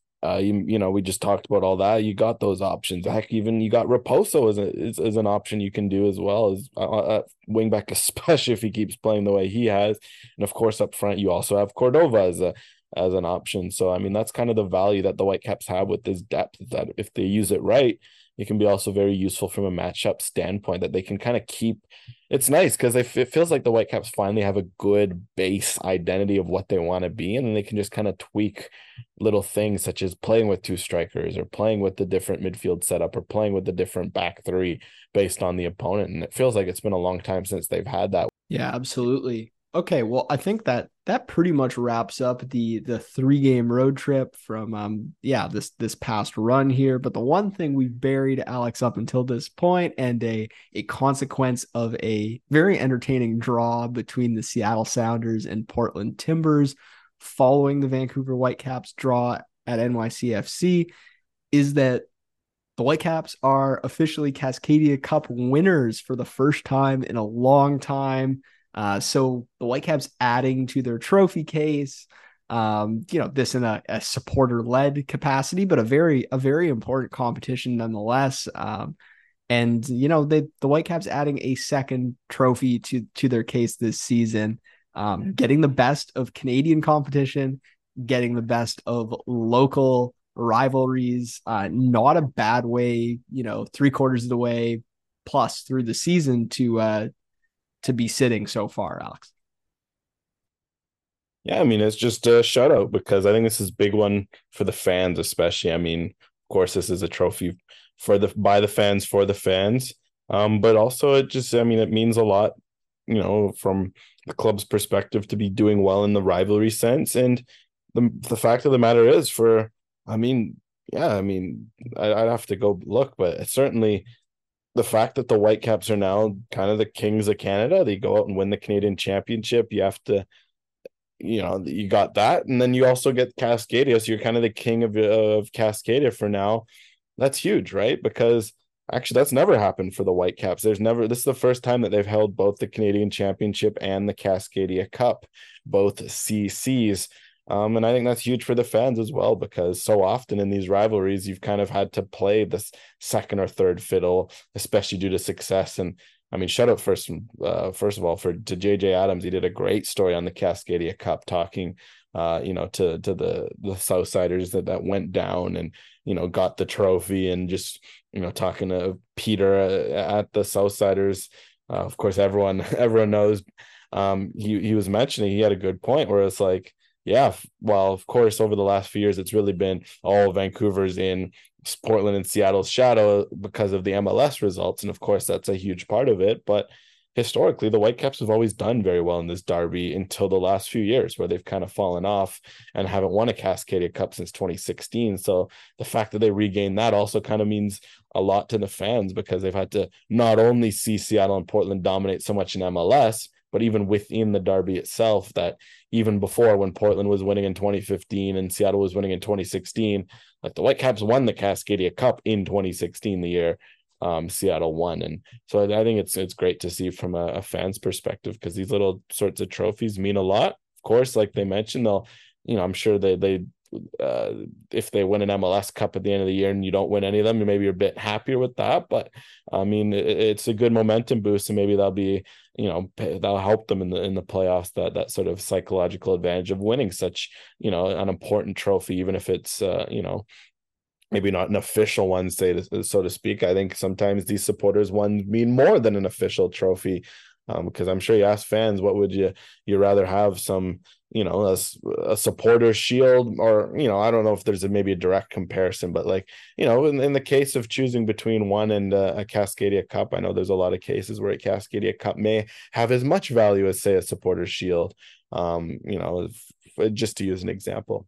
We just talked about all that. You got those options. Heck, even you got Raposo as an option you can do as well as wingback, especially if he keeps playing the way he has. And of course, up front, you also have Cordova as an option. So I mean, that's kind of the value that the Whitecaps have with this depth. That if they use it right, it can be also very useful from a matchup standpoint. That they can kind of keep. It's nice because it feels like the Whitecaps finally have a good base identity of what they want to be, and then they can just kind of tweak little things such as playing with 2 strikers or playing with the different midfield setup or playing with the different back 3 based on the opponent. And it feels like it's been a long time since they've had that. Yeah, absolutely. Okay, well, I think that pretty much wraps up the 3-game road trip from this past run here. But the one thing we buried, Alex, up until this point, and a consequence of a very entertaining draw between the Seattle Sounders and Portland Timbers following the Vancouver Whitecaps draw at NYCFC, is that the Whitecaps are officially Cascadia Cup winners for the first time in a long time. So the Whitecaps adding to their trophy case, this in a supporter-led capacity, but a very important competition nonetheless. And the Whitecaps adding a second trophy to their case this season, getting the best of Canadian competition, getting the best of local rivalries. Not a bad way, 3/4 of the way plus through the season to be sitting so far, Alex. Yeah, I mean, it's just a shutout because I think this is a big one for the fans, especially. I mean, of course, this is a trophy for the by the fans for the fans. But also it just, I mean, it means a lot, from the club's perspective to be doing well in the rivalry sense. And the fact of the matter is I mean, yeah, I mean, I'd have to go look, but it's certainly the fact that the Whitecaps are now kind of the kings of Canada. They go out and win the Canadian Championship. You have to, you got that, and then you also get Cascadia, so you're kind of the king of Cascadia for now. That's huge, right? Because actually that's never happened for the Whitecaps. This is the first time that they've held both the Canadian Championship and the Cascadia Cup, both CCs. And I think that's huge for the fans as well, because so often in these rivalries you've kind of had to play this second or third fiddle, especially due to success. And I mean, shout out first of all to JJ Adams. He did a great story on the Cascadia Cup, talking, to the Southsiders that went down and got the trophy, and just talking to Peter at the Southsiders. Of course, everyone knows. He was mentioning, he had a good point where it's like, yeah, well, of course, over the last few years, it's really been all Vancouver's in Portland and Seattle's shadow because of the MLS results. And of course, that's a huge part of it. But historically, the Whitecaps have always done very well in this derby until the last few years, where they've kind of fallen off and haven't won a Cascadia Cup since 2016. So the fact that they regained that also kind of means a lot to the fans, because they've had to not only see Seattle and Portland dominate so much in MLS, but even within the derby itself, that even before, when Portland was winning in 2015 and Seattle was winning in 2016, like the Whitecaps won the Cascadia Cup in 2016, the year Seattle won. And so I think it's great to see from a fan's perspective, because these little sorts of trophies mean a lot. Of course, like they mentioned, they'll, I'm sure they if they win an MLS Cup at the end of the year and you don't win any of them, maybe you're a bit happier with that. But I mean, it's a good momentum boost, and maybe that'll be, that'll help them in the playoffs, that sort of psychological advantage of winning such, an important trophy, even if it's maybe not an official one, so to speak. I think sometimes these supporters ones mean more than an official trophy, because I'm sure you ask fans, what would you rather have, some a supporter shield, or I don't know if there's maybe a direct comparison, but like in the case of choosing between one and a Cascadia Cup, I know there's a lot of cases where a Cascadia Cup may have as much value as, say, a supporter shield, just to use an example.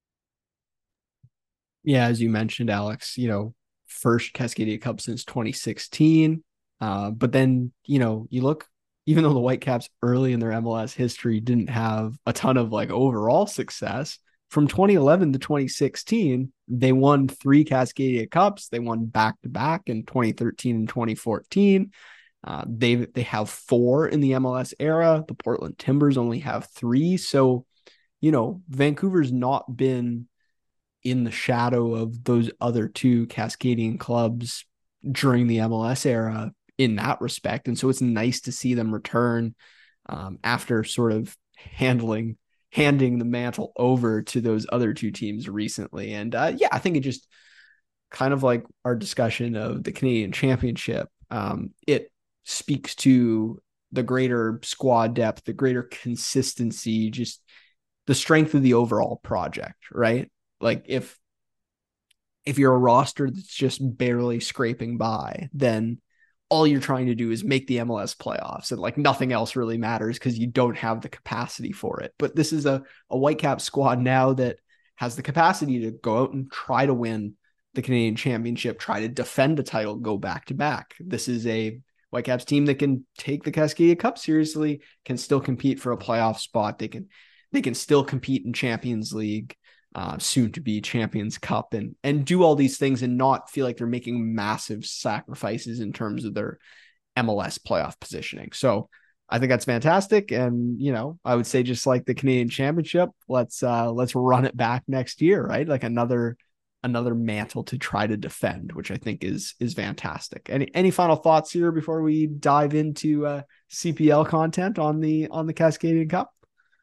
Yeah, as you mentioned, Alex, first Cascadia Cup since 2016. But then, you look, even though the Whitecaps early in their MLS history didn't have a ton of like overall success, from 2011 to 2016, they won 3 Cascadia Cups. They won back-to-back in 2013 and 2014. They have 4 in the MLS era. The Portland Timbers only have 3. So, Vancouver's not been in the shadow of those other 2 Cascadian clubs during the MLS era in that respect. And so it's nice to see them return after sort of handing the mantle over to those other 2 teams recently. And I think it just kind of like our discussion of the Canadian Championship. It speaks to the greater squad depth, the greater consistency, just the strength of the overall project, right? Like if you're a roster that's just barely scraping by, then all you're trying to do is make the MLS playoffs, and like nothing else really matters because you don't have the capacity for it. But this is a Whitecap squad now that has the capacity to go out and try to win the Canadian Championship, try to defend a title, go back to back. This is a Whitecaps team that can take the Cascadia Cup seriously, can still compete for a playoff spot. They can still compete in Champions League, soon to be Champions Cup, and do all these things and not feel like they're making massive sacrifices in terms of their MLS playoff positioning. So I think that's fantastic. And, I would say, just like the Canadian Championship, let's run it back next year, right? Like another mantle to try to defend, which I think is fantastic. Any final thoughts here before we dive into CPL content on the Cascadian Cup?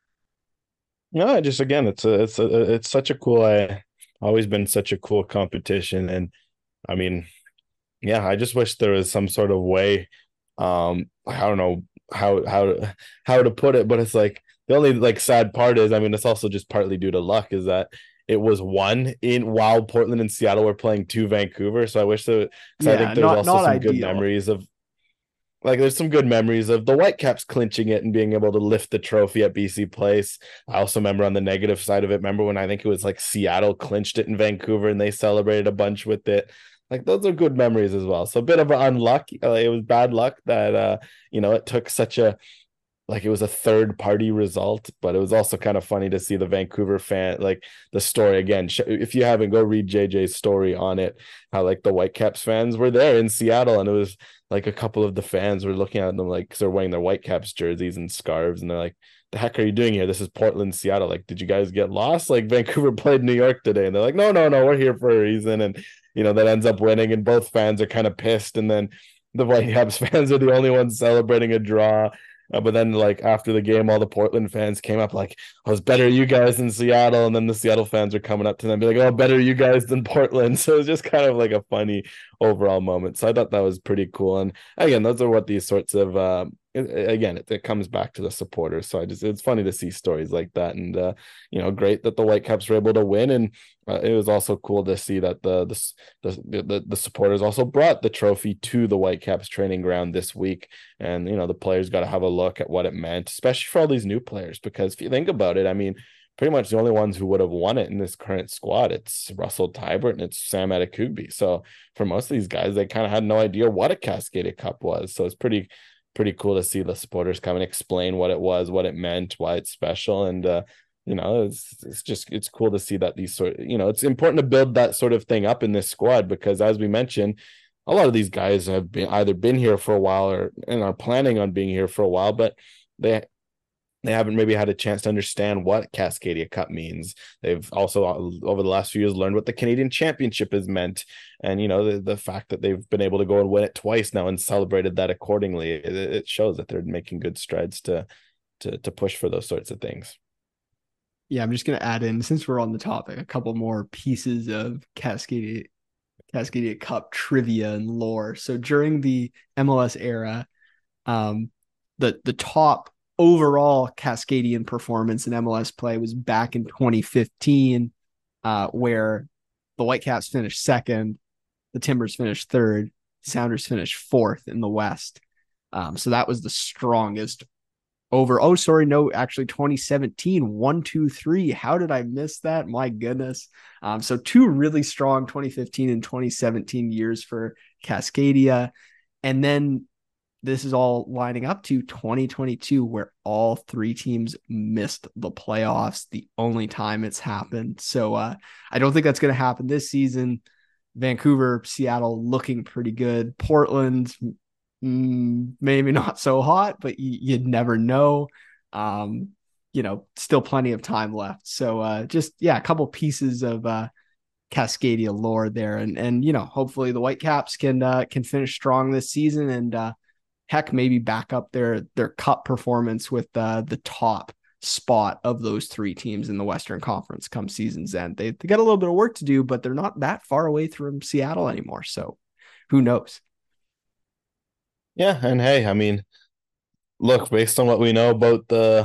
No, just again, it's such a cool, always been such a cool competition. And I mean, Yeah, I just wish there was some sort of way. I don't know how to put it, but it's like the only like sad part is, I mean, it's also just partly due to luck, is that it was one in while Portland and Seattle were playing to Vancouver. So I wish that, because I Yeah, think there's also not some good ideal. memories of there's some good memories of the Whitecaps clinching it and being able to lift the trophy at BC Place. I also remember on the negative side of it, remember when I think it was like Seattle clinched it in Vancouver and they celebrated a bunch with it. Like those are good memories as well. So a bit of an unluck. It was bad luck that it took such a, like it was a third party result, but it was also kind of funny to see the Vancouver fan, like the story again. If you haven't, go read JJ's story on it, how like the Whitecaps fans were there in Seattle, and it was like a couple of the fans were looking at them like, because they're wearing their Whitecaps jerseys and scarves, and they're like, the heck are you doing here? This is Portland, Seattle. Like, did you guys get lost? Like Vancouver played New York today, and they're like, no, we're here for a reason. And that ends up winning, and both fans are kind of pissed, and then the Whitecaps fans are the only ones celebrating a draw. But then, like after the game, all the Portland fans came up like, "I was better you guys than Seattle," and then the Seattle fans are coming up to them and be like, "Oh, better you guys than Portland." So it's just kind of like a funny overall moment. So I thought that was pretty cool. And again, those are what these sorts of it comes back to the supporters. So it's funny to see stories like that, and great that the Whitecaps were able to win. And it was also cool to see that the supporters also brought the trophy to the Whitecaps training ground this week. And the players got to have a look at what it meant, especially for all these new players, because if you think about it, I mean, pretty much the only ones who would have won it in this current squad, it's Russell Teibert and it's Sam Adekugbe. So for most of these guys, they kind of had no idea what a Cascadia Cup was. So it's pretty cool to see the supporters come and explain what it was, what it meant, why it's special. And it's cool to see that these it's important to build that sort of thing up in this squad, because as we mentioned, a lot of these guys have been here for a while and are planning on being here for a while, but they haven't maybe had a chance to understand what Cascadia Cup means. They've also, over the last few years, learned what the Canadian Championship has meant. And, the fact that they've been able to go and win it twice now and celebrated that accordingly, it shows that they're making good strides to push for those sorts of things. Yeah, I'm just going to add in, since we're on the topic, a couple more pieces of Cascadia Cup trivia and lore. So during the MLS era, the top overall Cascadian performance in MLS play was back in 2015, where the Whitecaps finished second, the Timbers finished third, Sounders finished fourth in the West. So that was the strongest over. Oh, sorry, no, actually 2017, 1, 2, 3. How did I miss that? My goodness. So two really strong 2015 and 2017 years for Cascadia. And then this is all lining up to 2022, where all three teams missed the playoffs, the only time it's happened. So I don't think that's going to happen this season. Vancouver, Seattle looking pretty good. Portland, maybe not so hot, but you'd never know. Still plenty of time left. So a couple pieces of Cascadia lore there. And hopefully the Whitecaps can finish strong this season, and heck, maybe back up their cup performance with the top spot of those three teams in the Western Conference come season's end. They got a little bit of work to do, but they're not that far away from Seattle anymore. So who knows? Yeah, and hey, I mean, look, based on what we know about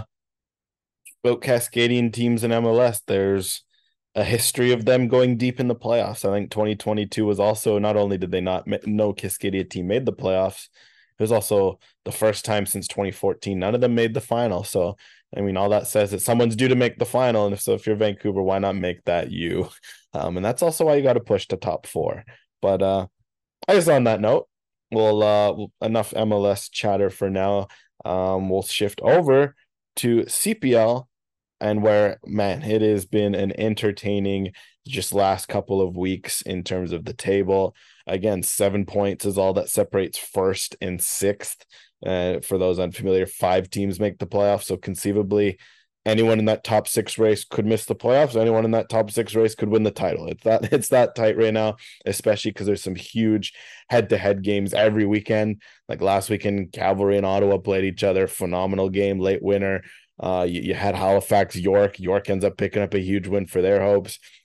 Cascadian teams in MLS, there's a history of them going deep in the playoffs. I think 2022 was also, not only did they not no Cascadia team made the playoffs, it was also the first time since 2014 none of them made the final. So I mean, all that says that someone's due to make the final, and if you're Vancouver, why not make that you? And that's also why you got to push to top four. But I guess on that note, we'll enough MLS chatter for now. We'll shift over to CPL, and where, man, it has been an entertaining just last couple of weeks in terms of the table. Again, 7 points is all that separates first and sixth. For those unfamiliar, 5 teams make the playoffs. So conceivably, anyone in that top 6 race could miss the playoffs. Anyone in that top 6 race could win the title. It's that tight right now, especially because there's some huge head-to-head games every weekend. Like last weekend, Cavalry and Ottawa played each other. Phenomenal game, late winner. You had Halifax, York. York ends up picking up a huge win for their hopes.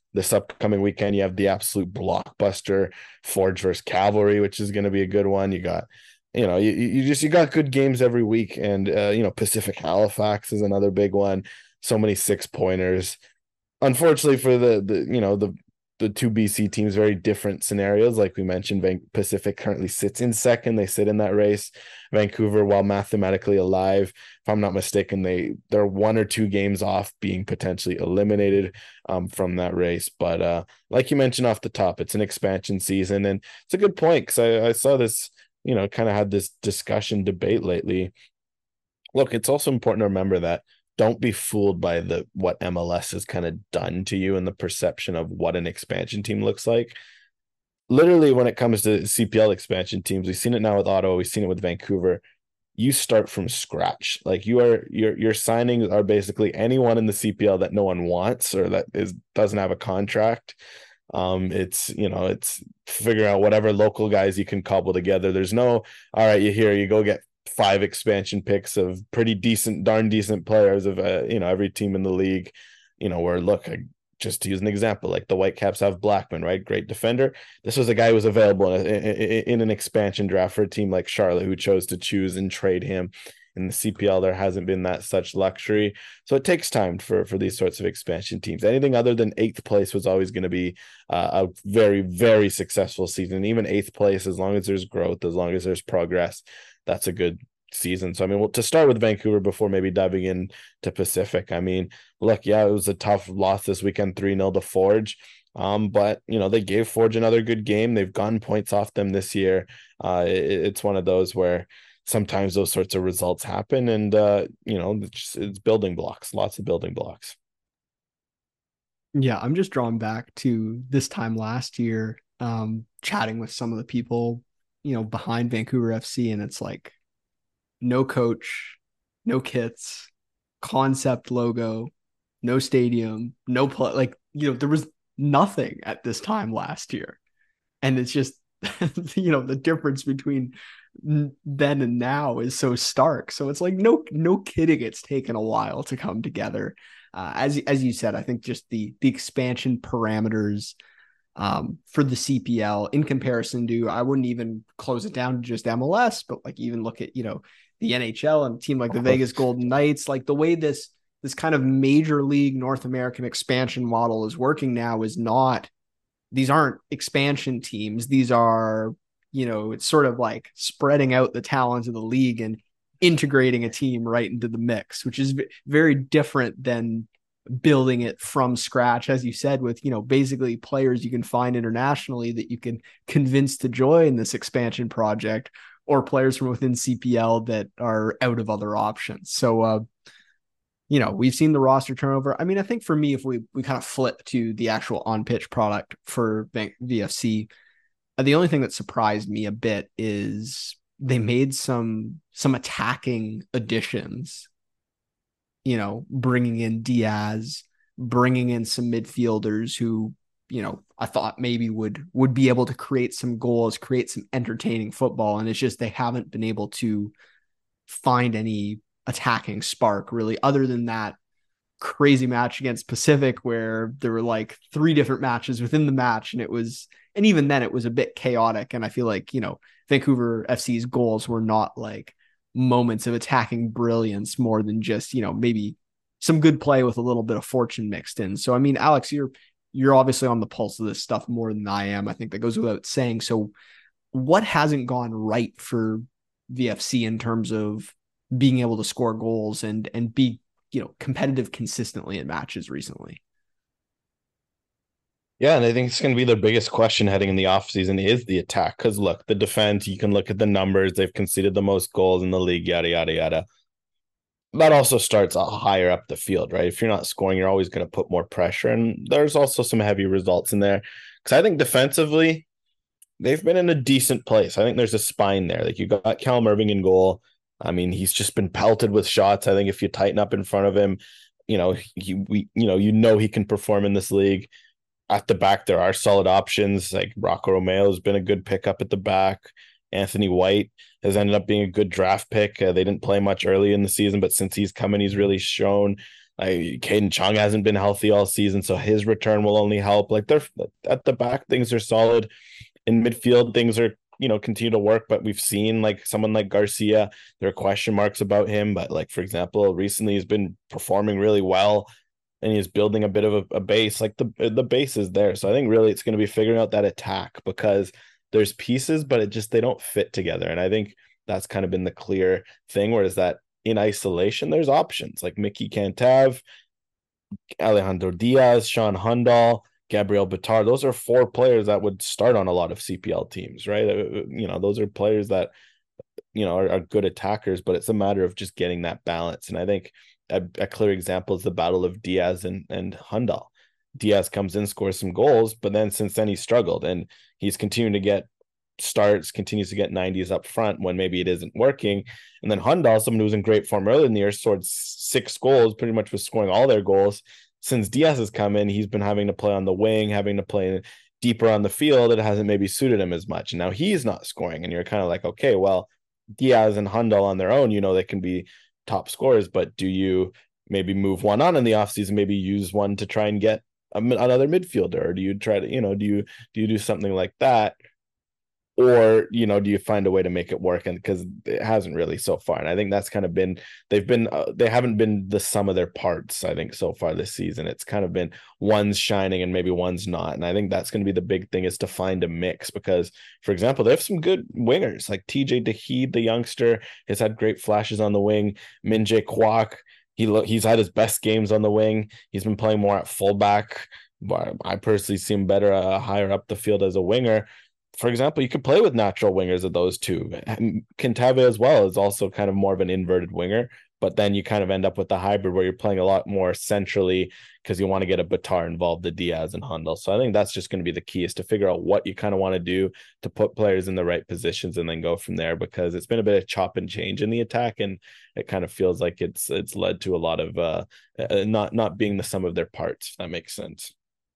this upcoming weekend, you have the absolute blockbuster Forge versus Cavalry, which is going to be a good one. You got, you got good games every week. And, Pacific Halifax is another big one. So many 6-pointers. Unfortunately for the two BC teams, very different scenarios. Like we mentioned, Pacific currently sits in second. They sit in that race. Vancouver, while mathematically alive, if I'm not mistaken, they're 1 or 2 games off being potentially eliminated from that race. But like you mentioned off the top, it's an expansion season. And it's a good point, because I saw this, kind of had this discussion debate lately. Look, it's also important to remember that don't be fooled by what MLS has kind of done to you and the perception of what an expansion team looks like. Literally, when it comes to CPL expansion teams, we've seen it now with Ottawa, we've seen it with Vancouver. You start from scratch. Like your signings are basically anyone in the CPL that no one wants or that doesn't have a contract. It's figuring out whatever local guys you can cobble together. There's no, all right, you go get 5 expansion picks of pretty darn decent players of every team in the league, where just to use an example, like the Whitecaps have Blackman, right? Great defender. This was a guy who was available in an expansion draft for a team like Charlotte, who chose to choose and trade him. In the CPL, there hasn't been that such luxury. So it takes time for these sorts of expansion teams. Anything other than 8th place was always going to be a very, very successful season. Even 8th place, as long as there's growth, as long as there's progress, that's a good season. So, to start with Vancouver before maybe diving in to Pacific, look, yeah, it was a tough loss this weekend, 3-0 to Forge. But they gave Forge another good game. They've gotten points off them this year. It's one of those where sometimes those sorts of results happen, and it's building blocks, lots of building blocks. Yeah, I'm just drawn back to this time last year, chatting with some of the people, behind Vancouver FC, and it's like no coach, no kits, concept logo, no stadium, no play. Like, there was nothing at this time last year. And it's just, the difference between then and now is so stark. So it's like, no kidding, it's taken a while to come together. As you said, I think just the expansion parameters for the CPL in comparison to, I wouldn't even close it down to just MLS, but like even look at, the NHL and a team like the Vegas Golden Knights, like the way this kind of major league North American expansion model is working now is not, these aren't expansion teams. These are, it's sort of like spreading out the talent of the league and integrating a team right into the mix, which is very different than building it from scratch, as you said, with, basically players you can find internationally that you can convince to join this expansion project, or players from within CPL that are out of other options. So, we've seen the roster turnover. I think for me, if we kind of flip to the actual on-pitch product for VFC, the only thing that surprised me a bit is they made some attacking additions, bringing in Diaz, bringing in some midfielders who, I thought maybe would be able to create some goals, create some entertaining football. And it's just, they haven't been able to find any attacking spark really, other than that crazy match against Pacific where there were like 3 different matches within the match. And even then it was a bit chaotic. And I feel like, Vancouver FC's goals were not like moments of attacking brilliance, more than just, maybe some good play with a little bit of fortune mixed in. So, Alex, you're obviously on the pulse of this stuff more than I am. I think that goes without saying. So what hasn't gone right for VFC in terms of being able to score goals and be, competitive consistently in matches recently? Yeah, and I think it's going to be their biggest question heading in the offseason is the attack. Because look, the defense, you can look at the numbers. They've conceded the most goals in the league, yada, yada, yada. That also starts higher up the field, right? If you're not scoring, you're always going to put more pressure. And there's also some heavy results in there. Because I think defensively, they've been in a decent place. I think there's a spine there. Like, you got Callum Irving in goal. He's just been pelted with shots. I think if you tighten up in front of him, he can perform in this league. At the back, there are solid options. Like Rocco Romeo has been a good pickup at the back. Anthony White has ended up being a good draft pick. They didn't play much early in the season, but since he's come in, he's really shown. Caden Chung hasn't been healthy all season, so his return will only help. Like they're at the back, things are solid. In midfield, things are continue to work, but we've seen like someone like Garcia, there are question marks about him, but like for example, recently he's been performing really well, and he's building a bit of a base. Like the base is there, so I think really it's going to be figuring out that attack because there's pieces, but they don't fit together, and I think that's kind of been the clear thing. Whereas that in isolation, there's options like Mickey Cantav, Alejandro Diaz, Sean Hundal, Gabriel Bitar. Those are 4 players that would start on a lot of CPL teams, right? Those are players that are good attackers, but it's a matter of just getting that balance. And I think a clear example is the battle of Diaz and Hundal. Diaz comes in, scores some goals, but then since then he's struggled, and he's continuing to get starts, continues to get 90s up front when maybe it isn't working. And then Hundal, someone who was in great form earlier in the year, scored 6 goals, pretty much was scoring all their goals. Since Diaz has come in, he's been having to play on the wing, having to play deeper on the field. It hasn't maybe suited him as much. And now he's not scoring. And you're kind of like, okay, well, Diaz and Hundal on their own, they can be top scorers, but do you maybe move one on in the offseason, maybe use one to try and get another midfielder? Or do you try to, do you do something like that? Or, do you find a way to make it work? And because it hasn't really so far. And I think that's kind of been, they haven't been the sum of their parts, I think, so far this season. It's kind of been one's shining and maybe one's not. And I think that's going to be the big thing, is to find a mix, because, for example, they have some good wingers like TJ Daheed, the youngster, has had great flashes on the wing. Minjae Kwok, he's had his best games on the wing. He's been playing more at fullback. I personally see him better higher up the field as a winger. For example, you could play with natural wingers of those two. Kintave as well is also kind of more of an inverted winger, but then you kind of end up with the hybrid where you're playing a lot more centrally because you want to get a Bitar involved, the Diaz and Hundal. So I think that's just going to be the key, is to figure out what you kind of want to do to put players in the right positions and then go from there, because it's been a bit of chop and change in the attack, and it kind of feels like it's led to a lot of not being the sum of their parts, if that makes sense.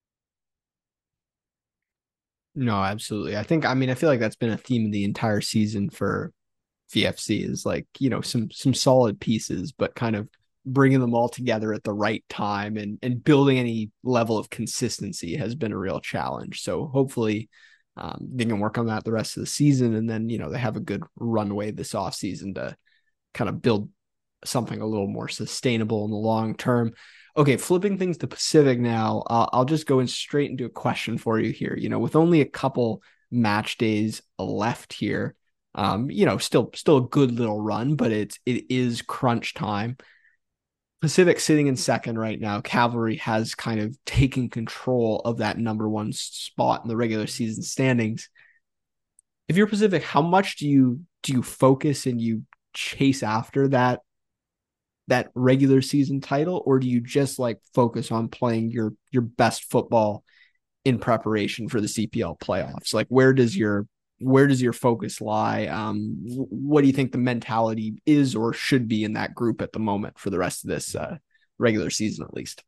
No, absolutely. I feel like that's been a theme of the entire season for VFC, is like, some solid pieces, but kind of bringing them all together at the right time and building any level of consistency has been a real challenge. So hopefully they can work on that the rest of the season. And then, they have a good runway this offseason to kind of build something a little more sustainable in the long term. Okay, flipping things to Pacific now, I'll just go in straight into a question for you here. With only a couple match days left here, still a good little run, but it is crunch time. Pacific sitting in second right now. Cavalry has kind of taken control of that number 1 spot in the regular season standings. If you're Pacific, how much do you focus and you chase after that regular season title, or do you just like focus on playing your best football in preparation for the CPL playoffs? Like, where does your focus lie? What do you think the mentality is or should be in that group at the moment for the rest of this regular season, at least?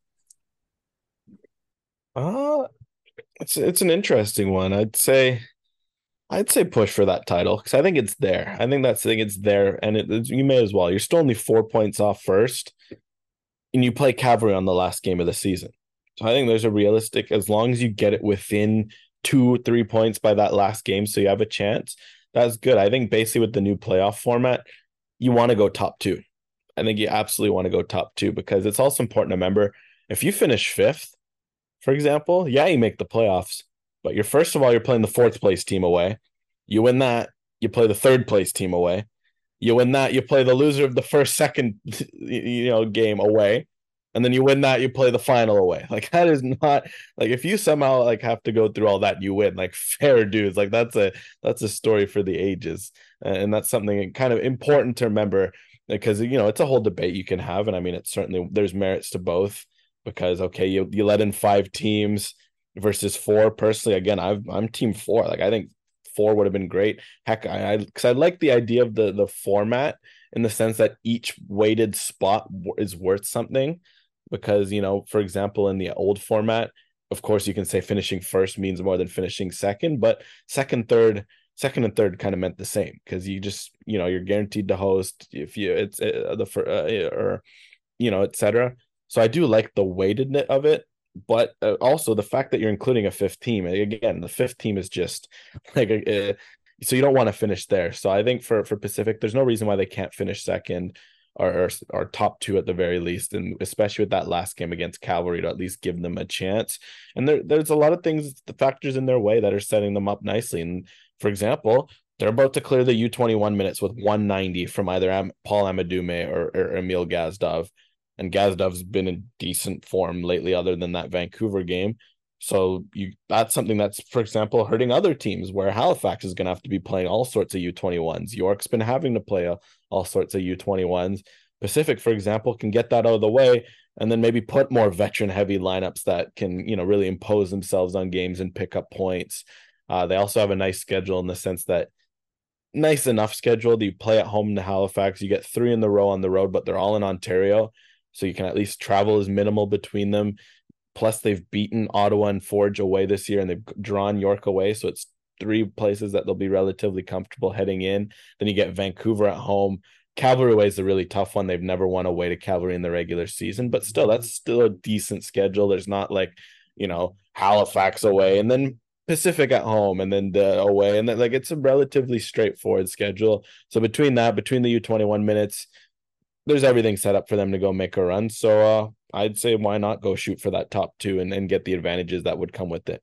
It's an interesting one. I'd say push for that title, because I think it's there. I think that's the thing. It's there, and you may as well. You're still only 4 points off first, and you play Cavalry on the last game of the season. So I think there's a realistic, as long as you get it within 2-3 points by that last game, so you have a chance. That's good. I think basically with the new playoff format, you want to go top 2. I think you absolutely want to go top 2, because it's also important to remember, if you finish 5th, for example, yeah, you make the playoffs. But first of all, you're playing the 4th place team away. You win that, you play the 3rd place team away. You win that, you play the loser of the second game away. And then you win that, you play the final away. Like, that is not, like, if you somehow like have to go through all that and you win, like, fair dues. Like, that's a story for the ages. And that's something kind of important to remember, because it's a whole debate you can have. And I mean, it's certainly, there's merits to both, because okay, you let in 5 teams versus 4. Personally, again, I'm team 4. Like, I think 4 would have been great. Heck, because I like the idea of the format, in the sense that each weighted spot is worth something. Because, for example, in the old format, of course, you can say finishing first means more than finishing second, but second and third kind of meant the same, because you just, you're guaranteed to host if you, it's etc. So I do like the weightedness of it, but also the fact that you're including a fifth team. Again, the fifth team is just like so you don't want to finish there. So I think for Pacific, there's no reason why they can't finish second or top two at the very least, and especially with that last game against Cavalry to at least give them a chance. And there's a lot of things, the factors in their way that are setting them up nicely. And for example, they're about to clear the U21 minutes with 190 from either Paul Amadume or Emil Gazdov. And Gazdov's been in decent form lately, other than that Vancouver game. So that's something that's, for example, hurting other teams, where Halifax is going to have to be playing all sorts of U21s. York's been having to play all sorts of U21s. Pacific, for example, can get that out of the way and then maybe put more veteran-heavy lineups that can, really impose themselves on games and pick up points. They also have a nice schedule in the sense that nice enough schedule that you play at home to Halifax. You get 3 in the row on the road, but they're all in Ontario. So you can at least travel is minimal between them. Plus, they've beaten Ottawa and Forge away this year, and they've drawn York away. So it's 3 places that they'll be relatively comfortable heading in. Then you get Vancouver at home. Cavalry away is a really tough one. They've never won away to Cavalry in the regular season, but still, that's still a decent schedule. There's not like, Halifax away and then Pacific at home and then the away. And then it's a relatively straightforward schedule. So between the U21 minutes, there's everything set up for them to go make a run. So I'd say why not go shoot for that top 2 and get the advantages that would come with it.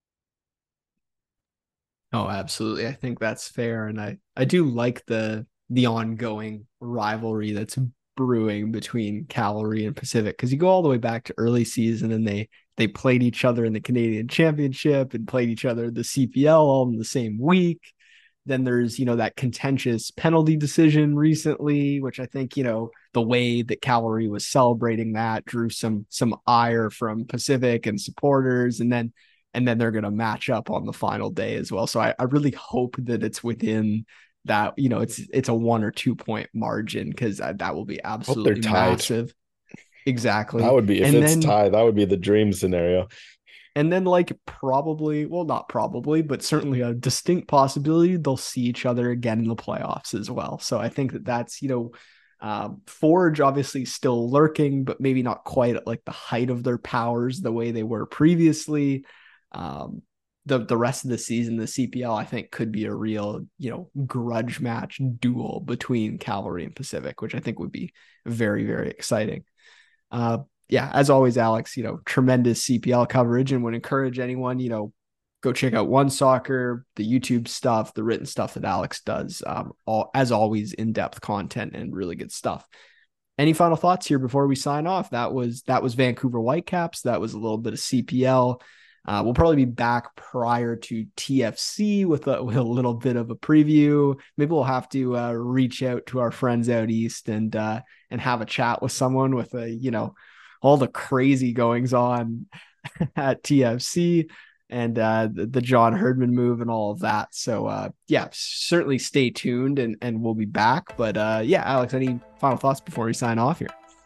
Oh, absolutely. I think that's fair. And I do like the ongoing rivalry that's brewing between Cavalry and Pacific, because you go all the way back to early season and they played each other in the Canadian Championship and played each other the CPL all in the same week. Then there's, that contentious penalty decision recently, which I think, the way that Cavalry was celebrating that drew some ire from Pacific and supporters. And then they're going to match up on the final day as well. So I really hope that it's within that, it's a 1 or 2 point margin, because that will be absolutely massive. Exactly. That would be, if it's tied, that would be the dream scenario. And then probably, well, not probably, but certainly a distinct possibility they'll see each other again in the playoffs as well. So I think that's, Forge obviously still lurking, but maybe not quite at the height of their powers the way they were previously. The rest of the season, the CPL, I think could be a real, grudge match duel between Cavalry and Pacific, which I think would be very, very exciting. Yeah, as always, Alex, tremendous CPL coverage, and would encourage anyone, go check out One Soccer, the YouTube stuff, the written stuff that Alex does. As always, in-depth content and really good stuff. Any final thoughts here before we sign off? That was Vancouver Whitecaps. That was a little bit of CPL. We'll probably be back prior to TFC with a little bit of a preview. Maybe we'll have to reach out to our friends out east and have a chat with someone with all the crazy goings on at TFC and the John Herdman move and all of that. So certainly stay tuned and we'll be back. But Alex, any final thoughts before we sign off here?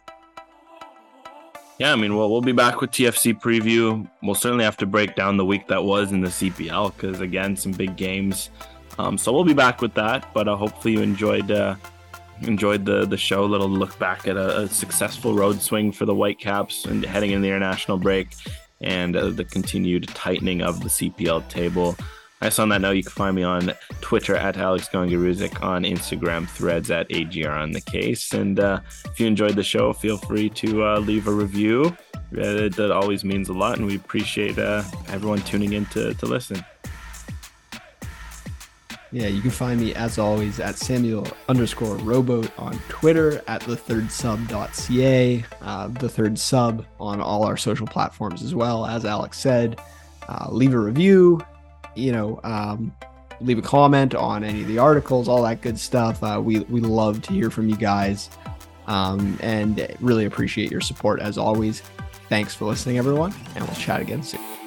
Yeah, we'll be back with TFC preview. We'll certainly have to break down the week that was in the CPL, because again, some big games. So we'll be back with that. But hopefully you enjoyed the show. A little look back at a successful road swing for the Whitecaps and heading into the international break, and the continued tightening of the CPL table. I guess on that note, you can find me on Twitter at Alex Gongaruzik, on Instagram Threads at AGR on the case. And if you enjoyed the show, feel free to leave a review. That always means a lot, and we appreciate everyone tuning in to listen. Yeah, you can find me, as always, at Samuel_Rowboat on Twitter, at thethirdSub.ca, The Third Sub on all our social platforms as well. As Alex said, leave a review, leave a comment on any of the articles, all that good stuff. We love to hear from you guys, and really appreciate your support as always. Thanks for listening, everyone, and we'll chat again soon.